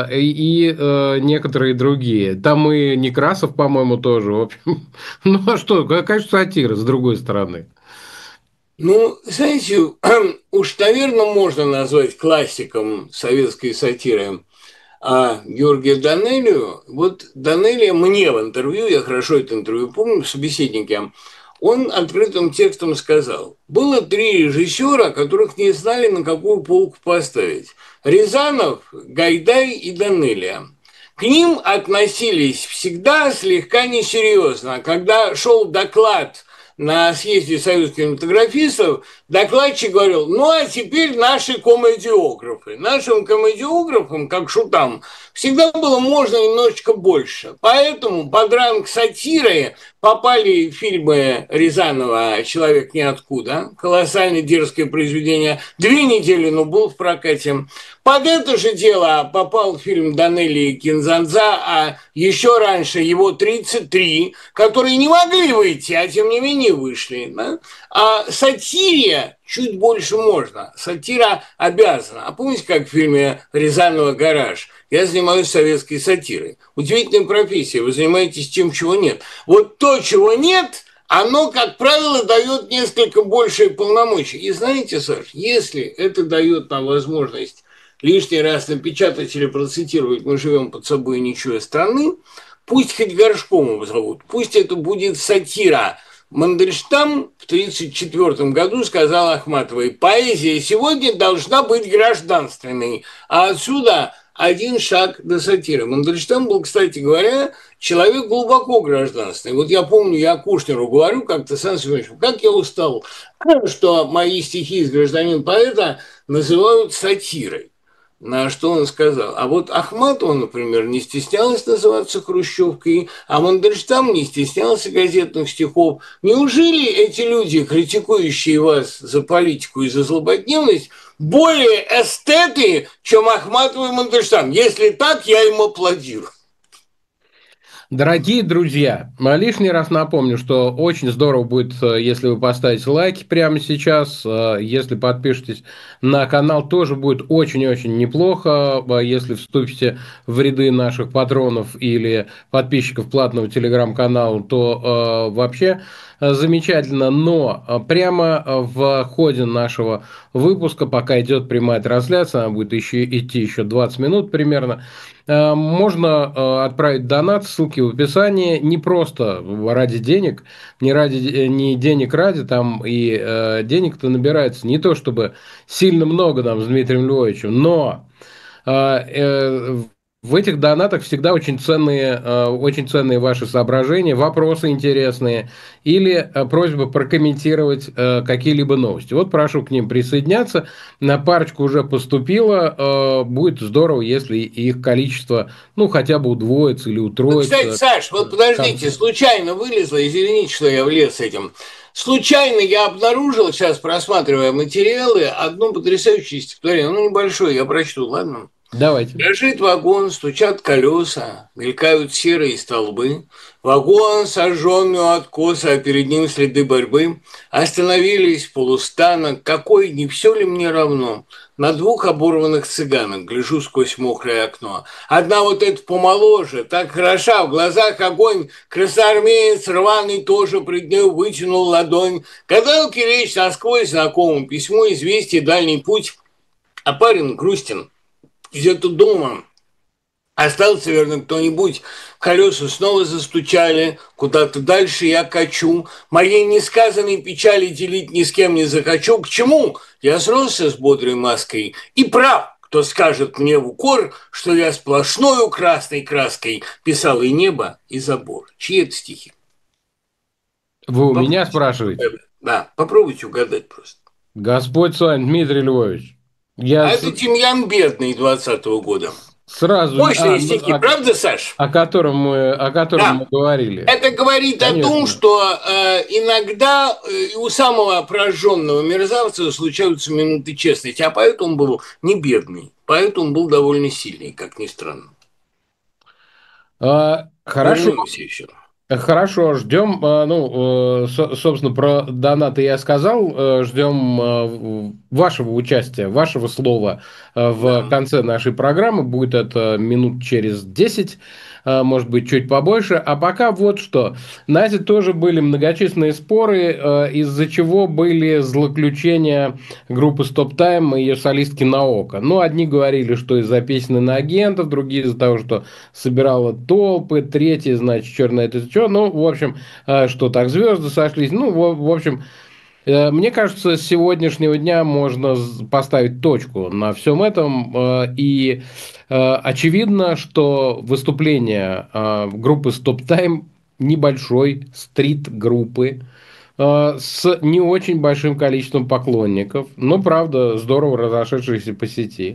и некоторые другие. Там и Некрасов, по-моему, тоже. В общем, ну а что, конечно, сатира, с другой стороны. Ну, знаете, уж, наверное, можно назвать классиком советской сатиры а Георгия Данелию. Вот Данелия мне в интервью, я хорошо это интервью помню, в собеседнике, он открытым текстом сказал: было три режиссера, которых не знали, на какую полку поставить. Рязанов, Гайдай и Данелия. К ним относились всегда слегка несерьезно. Когда шел доклад на съезде союза кинематографистов, докладчик говорил: ну а теперь наши комедиографы. Нашим комедиографам, как шутам, всегда было можно немножечко больше. Поэтому под ранг сатиры попали фильмы Рязанова «Человек ниоткуда», колоссально дерзкое произведение, две недели, но был в прокате. Под это же дело попал фильм Данелии «Кинзадза», а еще раньше его «тридцать три», которые не могли выйти, а тем не менее вышли. Да? А сатире чуть больше можно. Сатира обязана. А помните, как в фильме Рязанова «Гараж»? Я занимаюсь советской сатирой. Удивительная профессия. Вы занимаетесь тем, чего нет. Вот то, чего нет, оно, как правило, дает несколько большие полномочия. И знаете, Саш, если это дает нам возможность лишний раз напечатать или процитировать «Мы живем под собой, не чуя страны», пусть хоть Горшком его зовут, пусть это будет сатира. Мандельштам в тысяча девятьсот тридцать четвёртом году сказал Ахматовой: поэзия сегодня должна быть гражданственной, а отсюда один шаг до сатиры. Мандельштам был, кстати говоря, человек глубоко гражданственный. Вот я помню, я Кушнеру говорю как-то: Сан Семенович, как я устал, что мои стихи из «Гражданин поэта» называют сатирой. На что он сказал: а вот Ахматова, например, не стеснялась называться хрущевкой, а Мандельштам не стеснялся газетных стихов. Неужели эти люди, критикующие вас за политику и за злободневность, более эстеты, чем Ахматова и Мандельштам? Если так, я им аплодирую. Дорогие друзья, а, лишний раз напомню, что очень здорово будет, э, если вы поставите лайки прямо сейчас, э, если подпишетесь на канал, тоже будет очень-очень неплохо, а, если вступите в ряды наших патронов или подписчиков платного телеграм-канала, то э, вообще э, замечательно, но э, прямо э, в ходе нашего выпуска, пока идет прямая трансляция, она будет еще, идти еще двадцать минут примерно, Э, можно э, отправить донат, ссылки в описании, не просто ради денег, не, ради, э, не денег ради, там и э, денег-то набирается не то чтобы сильно много там с Дмитрием Львовичем, но э, э, в этих донатах всегда очень ценные, э, очень ценные ваши соображения, вопросы интересные или э, просьба прокомментировать э, какие-либо новости. Вот прошу к ним присоединяться. На парочку уже поступило. Э, будет здорово, если их количество, ну, хотя бы удвоится или Ну, кстати, утроится. Саш, вот подождите, случайно вылезло, извините, что я влез с этим. Случайно я обнаружил, сейчас просматривая материалы, одно потрясающее стихотворение, ну, небольшое, я прочту, ладно? Давайте. Дрожит вагон, стучат колеса, мелькают серые столбы. Вагон, сожженный у откоса, а перед ним следы борьбы. Остановились полустанок, какой, не все ли мне равно? На двух оборванных цыганок гляжу сквозь мокрое окно. Одна вот эта помоложе, так хороша, в глазах огонь. Красноармеец рваный тоже пред нею вытянул ладонь. Гадалки речь насквозь знакомым, письмо, известие, дальний путь. А парень грустен. Где-то дома остался, верно, кто-нибудь. Колеса снова застучали, куда-то дальше я качу. Моей несказанной печали делить ни с кем не захочу. К чему? Я сросся с бодрой маской и прав, кто скажет мне в укор, что я сплошною красной краской писал и небо, и забор. Чьи это стихи? Вы у Попробуйте меня спрашиваете? угадать. Да, попробуйте угадать просто. Господь с вами, Дмитрий Львович. Я А с- это Тимьян Бедный двадцатого года. сразу... Мощные а, ну, стихи, а- правда, Саш? о котором мы, о котором Да. мы говорили. Это говорит о том, Конечно. что э, иногда э, у самого прожженного мерзавца случаются минуты честности, а поэт он был не бедный, поэт он был довольно сильный, как ни странно. А, хорошо, Вернемся еще. хорошо, ждем, а, ну, э, со- собственно, про донаты я сказал, э, ждем э, в- вашего участия, вашего слова э, в Да. конце нашей программы, будет это минут через десять, э, может быть, чуть побольше, а пока вот что, знаете, тоже были многочисленные споры, э, из-за чего были злоключения группы Стоп Тайм и ее солистки Наока. Ну, одни говорили, что из-за песни на агентов, другие из-за того, что собирала толпы, третьи, значит, черное это что. Ну, в общем, э, что так звезды сошлись. Ну, в, в общем, э, мне кажется, с сегодняшнего дня можно з- поставить точку на всем этом. э, И э, очевидно, что выступление э, группы Стоп Тайм небольшой стрит-группы э, с не очень большим количеством поклонников, но, правда, здорово разошедшихся по сети,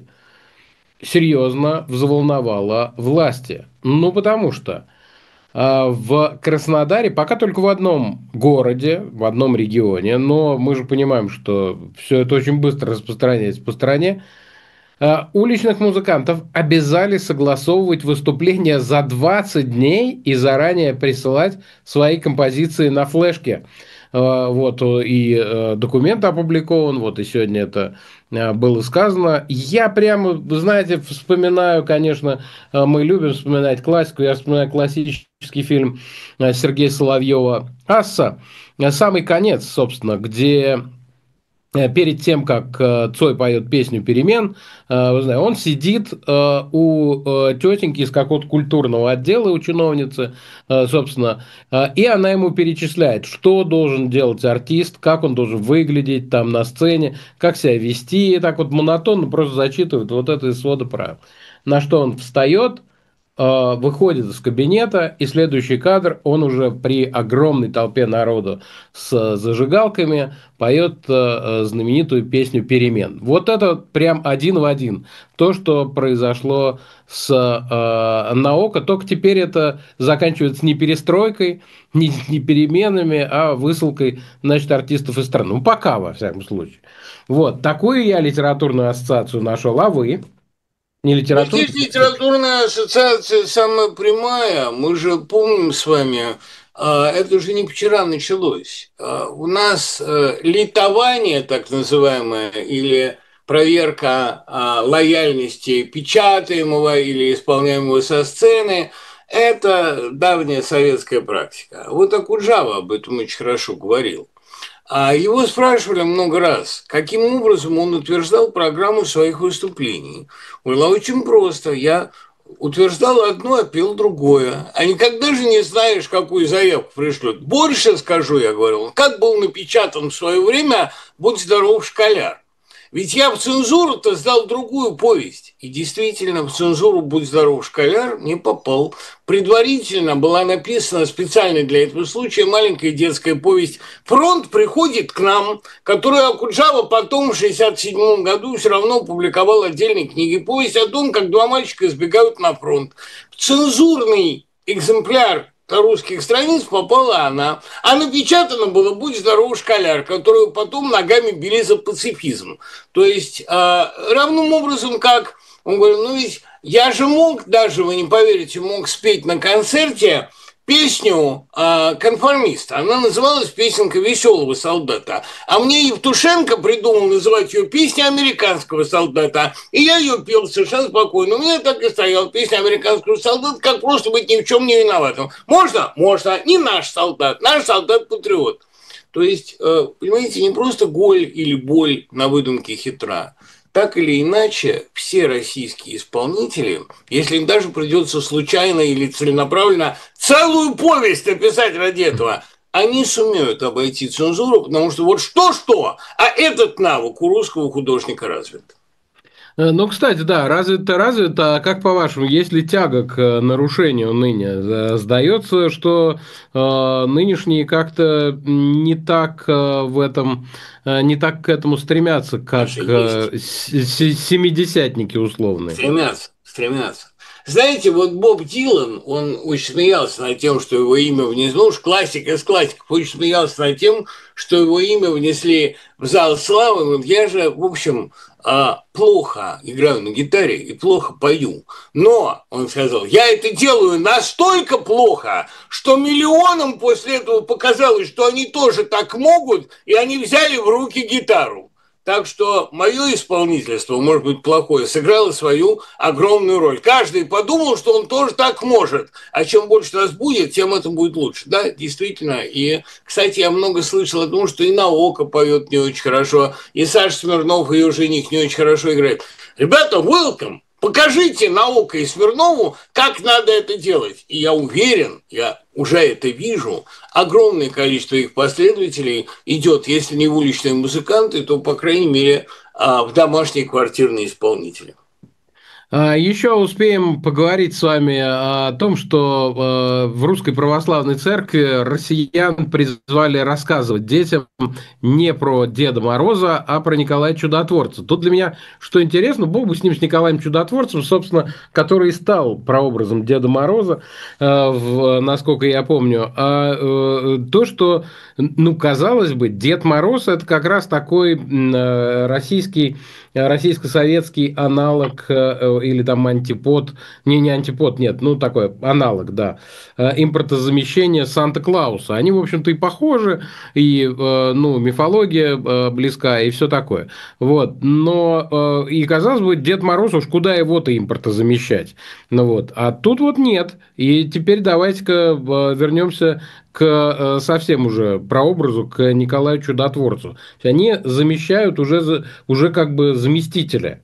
серьезно взволновало власти. Ну, потому что а, в Краснодаре пока только в одном городе, в одном регионе, но мы же понимаем, что все это очень быстро распространяется по стране, а, уличных музыкантов обязали согласовывать выступления за двадцать дней и заранее присылать свои композиции на флешке. А, Вот, и э, документ опубликован, вот, и сегодня это э, было сказано. Я прямо, вы знаете, вспоминаю, конечно, э, мы любим вспоминать классику, я вспоминаю классический фильм э, Сергея Соловьева «Асса», э, самый конец, собственно, где э, перед тем, как э, Цой поет песню «Перемен», э, вы знаете, он сидит э, у э, тетеньки из какого-то культурного отдела, у чиновницы, э, собственно, э, и она ему перечисляет, что должен делать артист, как он должен выглядеть там на сцене, как себя вести, и так вот монотонно просто зачитывает вот это из свода правил. На что он встает, э, выходит из кабинета, и следующий кадр, он уже при огромной толпе народу с зажигалками поет э, знаменитую песню «Перемен». Вот это прям один в один. То, что произошло с э, Наока, только теперь это заканчивается не перестройкой, не, не переменами, а высылкой, значит, артистов из страны. Ну, пока, во всяком случае. Вот, такую я литературную ассоциацию нашел, а вы? Не Ну, литературная. здесь литературная ассоциация самая прямая. Мы же помним с вами, а, это уже не вчера началось. А, У нас э, литование, так называемое, или проверка а, лояльности печатаемого или исполняемого со сцены, это давняя советская практика. Вот Акуджава об этом очень хорошо говорил. А его спрашивали много раз, каким образом он утверждал программу своих выступлений. Он говорил, очень просто, я утверждал одно, а пел другое. А никогда же не знаешь, какую заявку пришлют. Больше скажу, я говорил, как был напечатан в свое время «Будь здоров, школяр». Ведь я в цензуру-то сдал другую повесть. И действительно, в цензуру «Будь здоров, школяр» не попал. Предварительно была написана специально для этого случая маленькая детская повесть «Фронт приходит к нам», которую Акуджава потом в шестьдесят седьмом году все равно публиковал отдельной книги. Повесть о том, как два мальчика избегают на фронт. Цензурный экземпляр русских страниц попала она. А напечатано было «Будь здоров, школяр», которую потом ногами били за пацифизм. То есть, э, равным образом, как он говорил, ну ведь я же мог, даже вы не поверите, мог спеть на концерте песню э, конформиста. Она называлась «Песенка веселого солдата». А мне Евтушенко придумал называть ее «Песня американского солдата». И я ее пел совершенно спокойно. У меня так и стояла «Песня американского солдата», как просто быть ни в чем не виноватым. Можно? Можно. Не наш солдат. Наш солдат-патриот. То есть, э, понимаете, не просто голь или боль на выдумке хитра. Так или иначе, все российские исполнители, если им даже придется случайно или целенаправленно целую повесть написать ради этого, они сумеют обойти цензуру, потому что вот что-что, а этот навык у русского художника развит. Ну, кстати, да, развито, развито. А как по-вашему, есть ли тяга к нарушению ныне? Сдается, что э, нынешние как-то не так э, в этом, э, не так к этому стремятся, как э, семидесятники условные. Стремятся, стремятся. Знаете, вот Боб Дилан, он очень смеялся над тем, что его имя внесли, ну уж классик из классиков, очень смеялся над тем, что его имя внесли в зал славы. Вот я же, в общем, плохо играю на гитаре и плохо пою. Но, он сказал, я это делаю настолько плохо, что миллионам после этого показалось, что они тоже так могут, и они взяли в руки гитару. Так что мое исполнительство, может быть, плохое, сыграло свою огромную роль. Каждый подумал, что он тоже так может. А чем больше нас будет, тем это будет лучше. Да, действительно. И, кстати, я много слышал о том, что и Наока поет не очень хорошо, и Саша Смирнов, ее жених, не очень хорошо играет. Ребята, welcome! Покажите Наока и Смирнову, как надо это делать. И я уверен, я уже это вижу, огромное количество их последователей идет, если не в уличные музыканты, то, по крайней мере, в домашние квартирные исполнители. Еще успеем поговорить с вами о том, что в Русской Православной Церкви россиян призвали рассказывать детям не про Деда Мороза, а про Николая Чудотворца. Тут для меня, что интересно, Бог бы с ним, с Николаем Чудотворцем, собственно, который и стал прообразом Деда Мороза, насколько я помню. А то, что, ну, казалось бы, Дед Мороз – это как раз такой российский, российско-советский аналог или там антипод, не, не антипод, нет, ну такой аналог, да, импортозамещения Санта-Клауса. Они, в общем-то, и похожи, и, ну, мифология близка, и все такое. Вот, но, и казалось бы, Дед Мороз, уж куда его-то импортозамещать? Ну вот, а тут вот нет. И теперь давайте-ка вернемся к совсем уже прообразу, к Николаю Чудотворцу. Они замещают уже, уже как бы заместителя.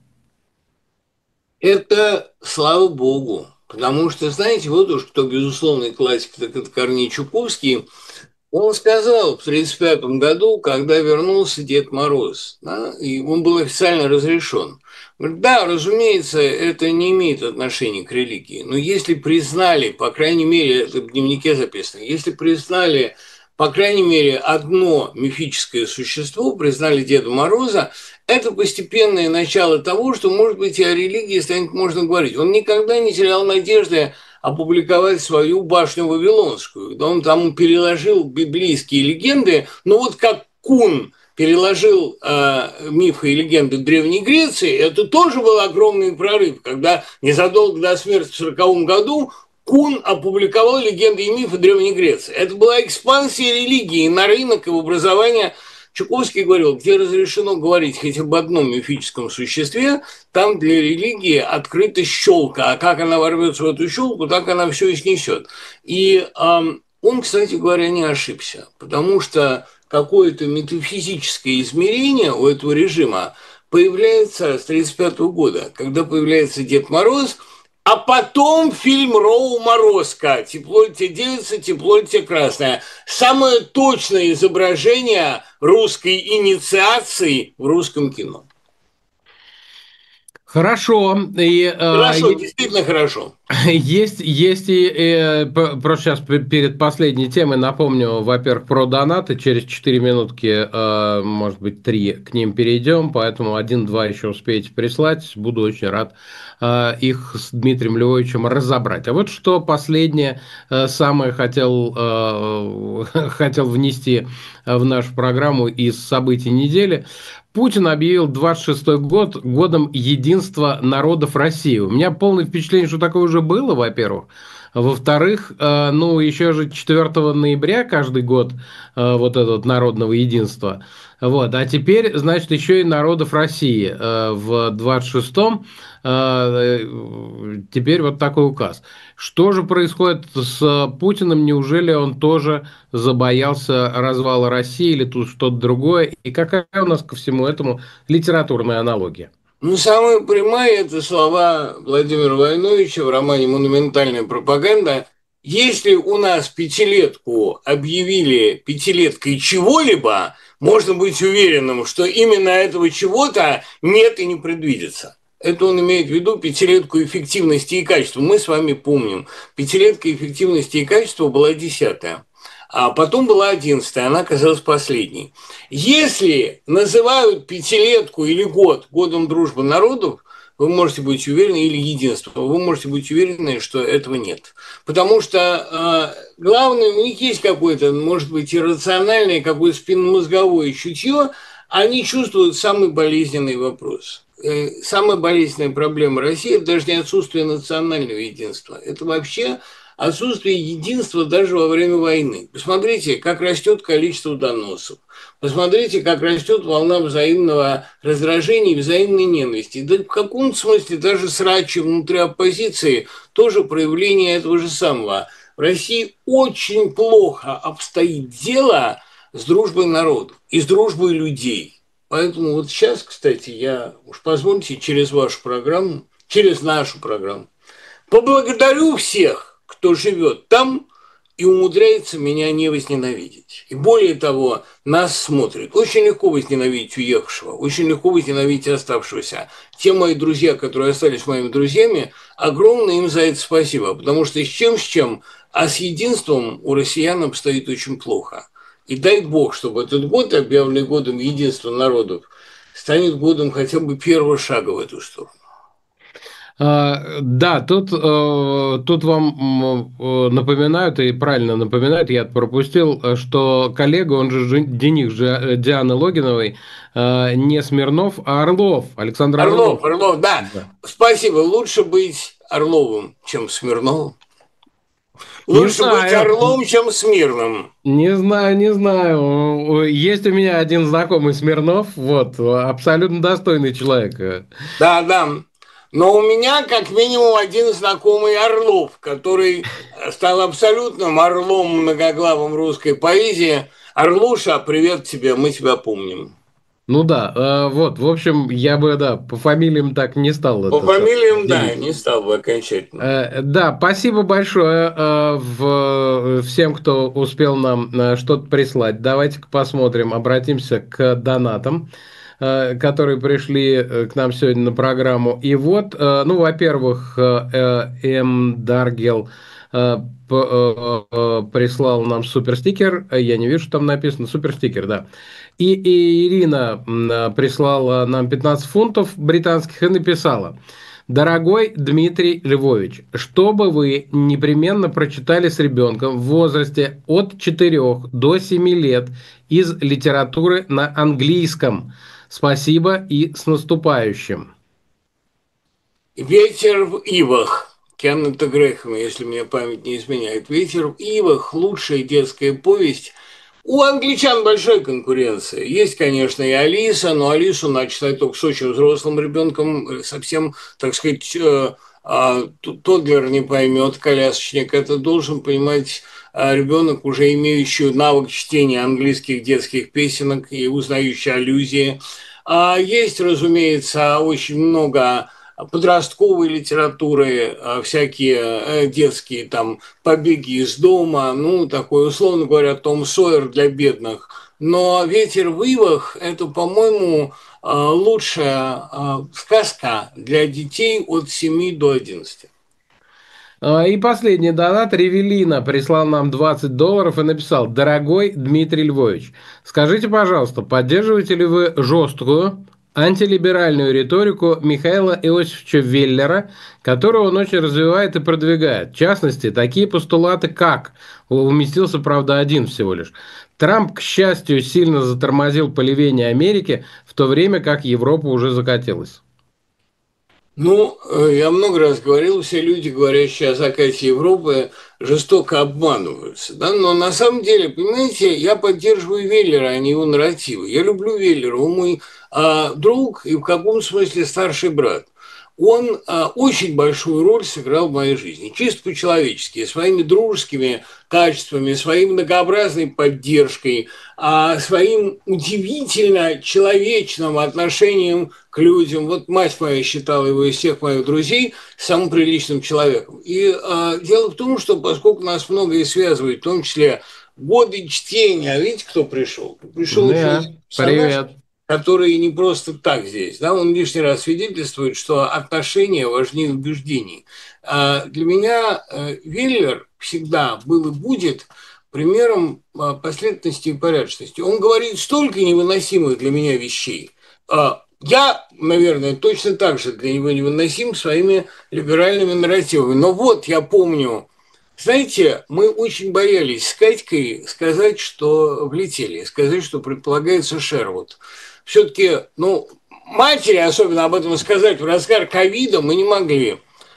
Это слава богу, потому что, знаете, вот уж кто безусловный классик, так это Корней Чуковский. Он сказал в тридцать пятом году, когда вернулся Дед Мороз, да, и он был официально разрешен. Говорит, да, разумеется, это не имеет отношения к религии, но если признали, по крайней мере, это в дневнике записано, если признали, по крайней мере, одно мифическое существо, признали Деда Мороза, это постепенное начало того, что, может быть, и о религии станет можно говорить. Он никогда не терял надежды опубликовать свою башню Вавилонскую. Он там переложил библейские легенды, но вот как Кун переложил э, мифы и легенды Древней Греции, это тоже был огромный прорыв, когда незадолго до смерти в сороковом году Кун опубликовал легенды и мифы Древней Греции. Это была экспансия религии на рынок и в образование. Чуковский говорил, где разрешено говорить хоть об одном мифическом существе, там для религии открыта щелка, а как она ворвется в эту щелку, так она все и снесет. И э, он, кстати говоря, не ошибся, потому что какое-то метафизическое измерение у этого режима появляется с тысяча девятьсот тридцать пятого года, когда появляется Дед Мороз, а потом фильм Роу «Морозко». «Тепло ли тебе девица, тепло ли тебе красное». Самое точное изображение русской инициации в русском кино. Хорошо. И, хорошо, э, действительно хорошо. Есть, есть и, и просто сейчас перед последней темой напомню, во-первых, про донаты. Через четыре минутки, э, может быть, три к ним перейдем, поэтому один-два еще успеете прислать. Буду очень рад э, их с Дмитрием Львовичем разобрать. А вот что последнее э, самое хотел, э, хотел внести в нашу программу из событий недели. Путин объявил двадцать шестой год годом единства народов России. У меня полное впечатление, что такое уже было, во-первых. Во-вторых, ну, еще же четвёртого ноября каждый год вот это вот народного единства. Вот. А теперь, значит, еще и народов России в двадцать шестом. Теперь вот такой указ. Что же происходит с Путиным? Неужели он тоже забоялся развала России или тут что-то другое? И какая у нас ко всему этому литературная аналогия? Ну, самая прямая – это слова Владимира Войновича в романе «Монументальная пропаганда». Если у нас пятилетку объявили пятилеткой чего-либо, можно быть уверенным, что именно этого чего-то нет и не предвидится. Это он имеет в виду пятилетку эффективности и качества. Мы с вами помним, пятилетка эффективности и качества была десятая. А потом была одиннадцатая, она оказалась последней. Если называют пятилетку или год годом дружбы народов, вы можете быть уверены, или единства, вы можете быть уверены, что этого нет. Потому что э, главное, у них есть какое-то, может быть, иррациональное, какое-то спинномозговое чутье, они чувствуют самый болезненный вопрос. Э, самая болезненная проблема России – это даже не отсутствие национального единства. Это вообще отсутствие единства даже во время войны. Посмотрите, как растет количество доносов. Посмотрите, как растет волна взаимного раздражения и взаимной ненависти. Да в каком-то смысле даже срачи внутри оппозиции тоже проявление этого же самого. В России очень плохо обстоит дело с дружбой народов и с дружбой людей. Поэтому вот сейчас, кстати, я, уж позвольте, через вашу программу, через нашу программу, поблагодарю всех, кто живет там и умудряется меня не возненавидеть. И более того, нас смотрит. Очень легко возненавидеть уехавшего, очень легко возненавидеть оставшегося. Те мои друзья, которые остались моими друзьями, огромное им за это спасибо, потому что с чем с чем, а с единством у россиян обстоит очень плохо. И дай бог, чтобы этот год, объявленный годом единства народов, станет годом хотя бы первого шага в эту сторону. Да, тут, тут вам напоминают, и правильно напоминают, я пропустил, что коллега, он же жених Дианы Логиновой, не Смирнов, а Орлов, Александр Орлов. Орлов, Орлов, да. да. Спасибо, лучше быть Орловым, чем Смирновым. Лучше быть Орлом, чем Смирным. Не знаю, не знаю. Есть у меня один знакомый Смирнов, вот, абсолютно достойный человек. Да, да. Но у меня как минимум один знакомый Орлов, который стал абсолютным орлом многоглавым русской поэзии. Орлуша, привет тебе, мы тебя помним. Ну да, вот, в общем, я бы, да, по фамилиям так не стал. По фамилиям, да, не стал бы окончательно. Да, спасибо большое всем, кто успел нам что-то прислать. Давайте-ка посмотрим, обратимся к донатам, которые пришли к нам сегодня на программу. И вот, ну, во-первых, М. Даргел прислал нам суперстикер. Я не вижу, что там написано. Суперстикер, да. И, и Ирина прислала нам пятнадцать фунтов британских и написала: Дорогой Дмитрий Львович, что бы вы непременно прочитали с ребенком в возрасте от четырёх до семи лет из литературы на английском? Спасибо и с наступающим. «Ветер в ивах» Кеннета Грэхэма, если мне память не изменяет. «Ветер в ивах» – лучшая детская повесть. У англичан большая конкуренция. Есть, конечно, и Алиса, но Алису надо читать только с очень взрослым ребенком, совсем, так сказать, э, э, тоддлер не поймет, колясочник. Это должен понимать э, ребенок, уже имеющий навык чтения английских детских песенок и узнающий аллюзии. А есть, разумеется, очень много подростковой литературы, всякие детские там побеги из дома, ну, такой, условно говоря, Том Сойер для бедных. Но «Ветер в ивах» – это, по-моему, лучшая сказка для детей от семи до одиннадцати. И последний донат. Ревелина прислал нам двадцать долларов и написал: «Дорогой Дмитрий Львович, скажите, пожалуйста, поддерживаете ли вы жесткую антилиберальную риторику Михаила Иосифовича Веллера, которую он очень развивает и продвигает? В частности, такие постулаты как, уместился, правда, один всего лишь: Трамп, к счастью, сильно затормозил поливение Америки, в то время как Европа уже закатилась». Ну, я много раз говорил, все люди, говорящие о закате Европы, жестоко обманываются. Да? Но на самом деле, понимаете, я поддерживаю Веллера, а не его нарративы. Я люблю Веллера, он мой а, друг и в каком смысле старший брат. Он а, очень большую роль сыграл в моей жизни, чисто по-человечески, своими дружескими качествами, своей многообразной поддержкой, а, своим удивительно человечным отношением к людям. Вот мать моя считала его из всех моих друзей самым приличным человеком. И а, дело в том, что поскольку нас многое связывает, в том числе годы чтения, а видите, кто пришел? Пришел Да, привет. который не просто так здесь. Да? Он лишний раз свидетельствует, что отношения важнее убеждений. А для меня Веллер всегда был и будет примером последовательности и порядочности. Он говорит столько невыносимых для меня вещей. Я, наверное, точно так же для него невыносим своими либеральными нарративами. Но вот я помню, знаете, мы очень боялись с Катькой сказать, что влетели, сказать, что предполагается Шервуд. Все-таки, ну, матери особенно об этом сказать в разгар ковида мы не могли.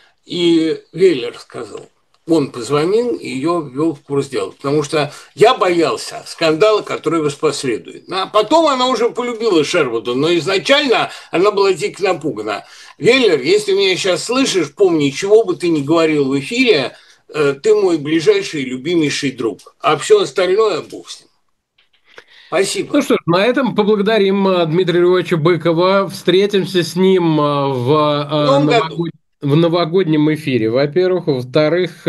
И Веллер сказал. Он позвонил и ее ввел в курс дела. Потому что я боялся скандала, который воспоследует. А потом она уже полюбила Шервуда, но изначально она была дико напугана. Веллер, если меня сейчас слышишь, помни, чего бы ты ни говорил в эфире, ты мой ближайший и любимейший друг. А все остальное бог с ним. Спасибо. Ну что ж, на этом поблагодарим Дмитрия Львовича Быкова. Встретимся с ним в, новогод... в новогоднем эфире, во-первых. Во-вторых,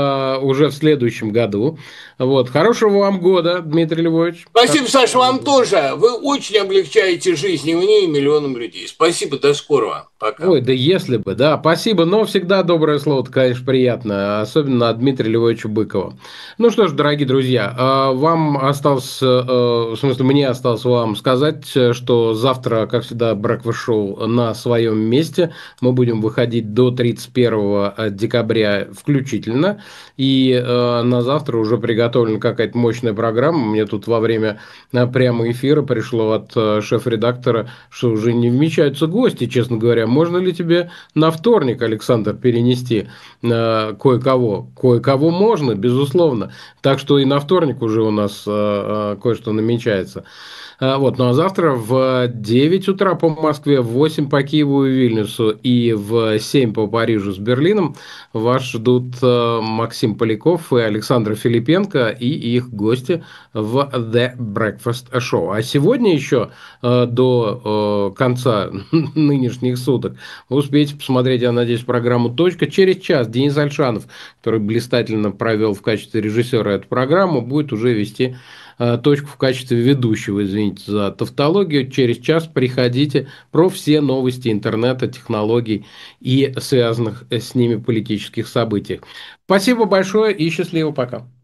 уже в следующем году. Вот. Хорошего вам года, Дмитрий Львович. Спасибо, Саша, вам тоже. Вы очень облегчаете жизнь и мне, и миллионам людей. Спасибо, до скорого. Пока. Ой, да если бы, да, спасибо, но всегда доброе слово, конечно, приятно, особенно от Дмитрия Львовича Быкова. Ну что ж, дорогие друзья, вам осталось, в смысле, мне осталось вам сказать, что завтра, как всегда, Breakfast-шоу на своем месте. Мы будем выходить до тридцать первого декабря включительно, и на завтра уже приготовлена какая-то мощная программа. Мне тут во время прямого эфира пришло от шеф-редактора, что уже не вмещаются гости, честно говоря. Можно ли тебе на вторник, Александр, перенести э, кое-кого? Кое-кого можно, безусловно. Так что и на вторник уже у нас э, э, кое-что намечается. Э, вот. Ну а завтра в девять утра по Москве, в восемь по Киеву и Вильнюсу и в семь по Парижу с Берлином вас ждут э, Максим Поляков и Александр Филипенко и их гости в The Breakfast Show. А сегодня еще э, до э, конца нынешних суток вы успеете посмотреть, я надеюсь, программу «Точка». Через час Денис Альшанов, который блистательно провел в качестве режиссера эту программу, будет уже вести э, «Точку» в качестве ведущего, извините за тавтологию. Через час приходите про все новости интернета, технологий и связанных с ними политических событий. Спасибо большое и счастливо, пока.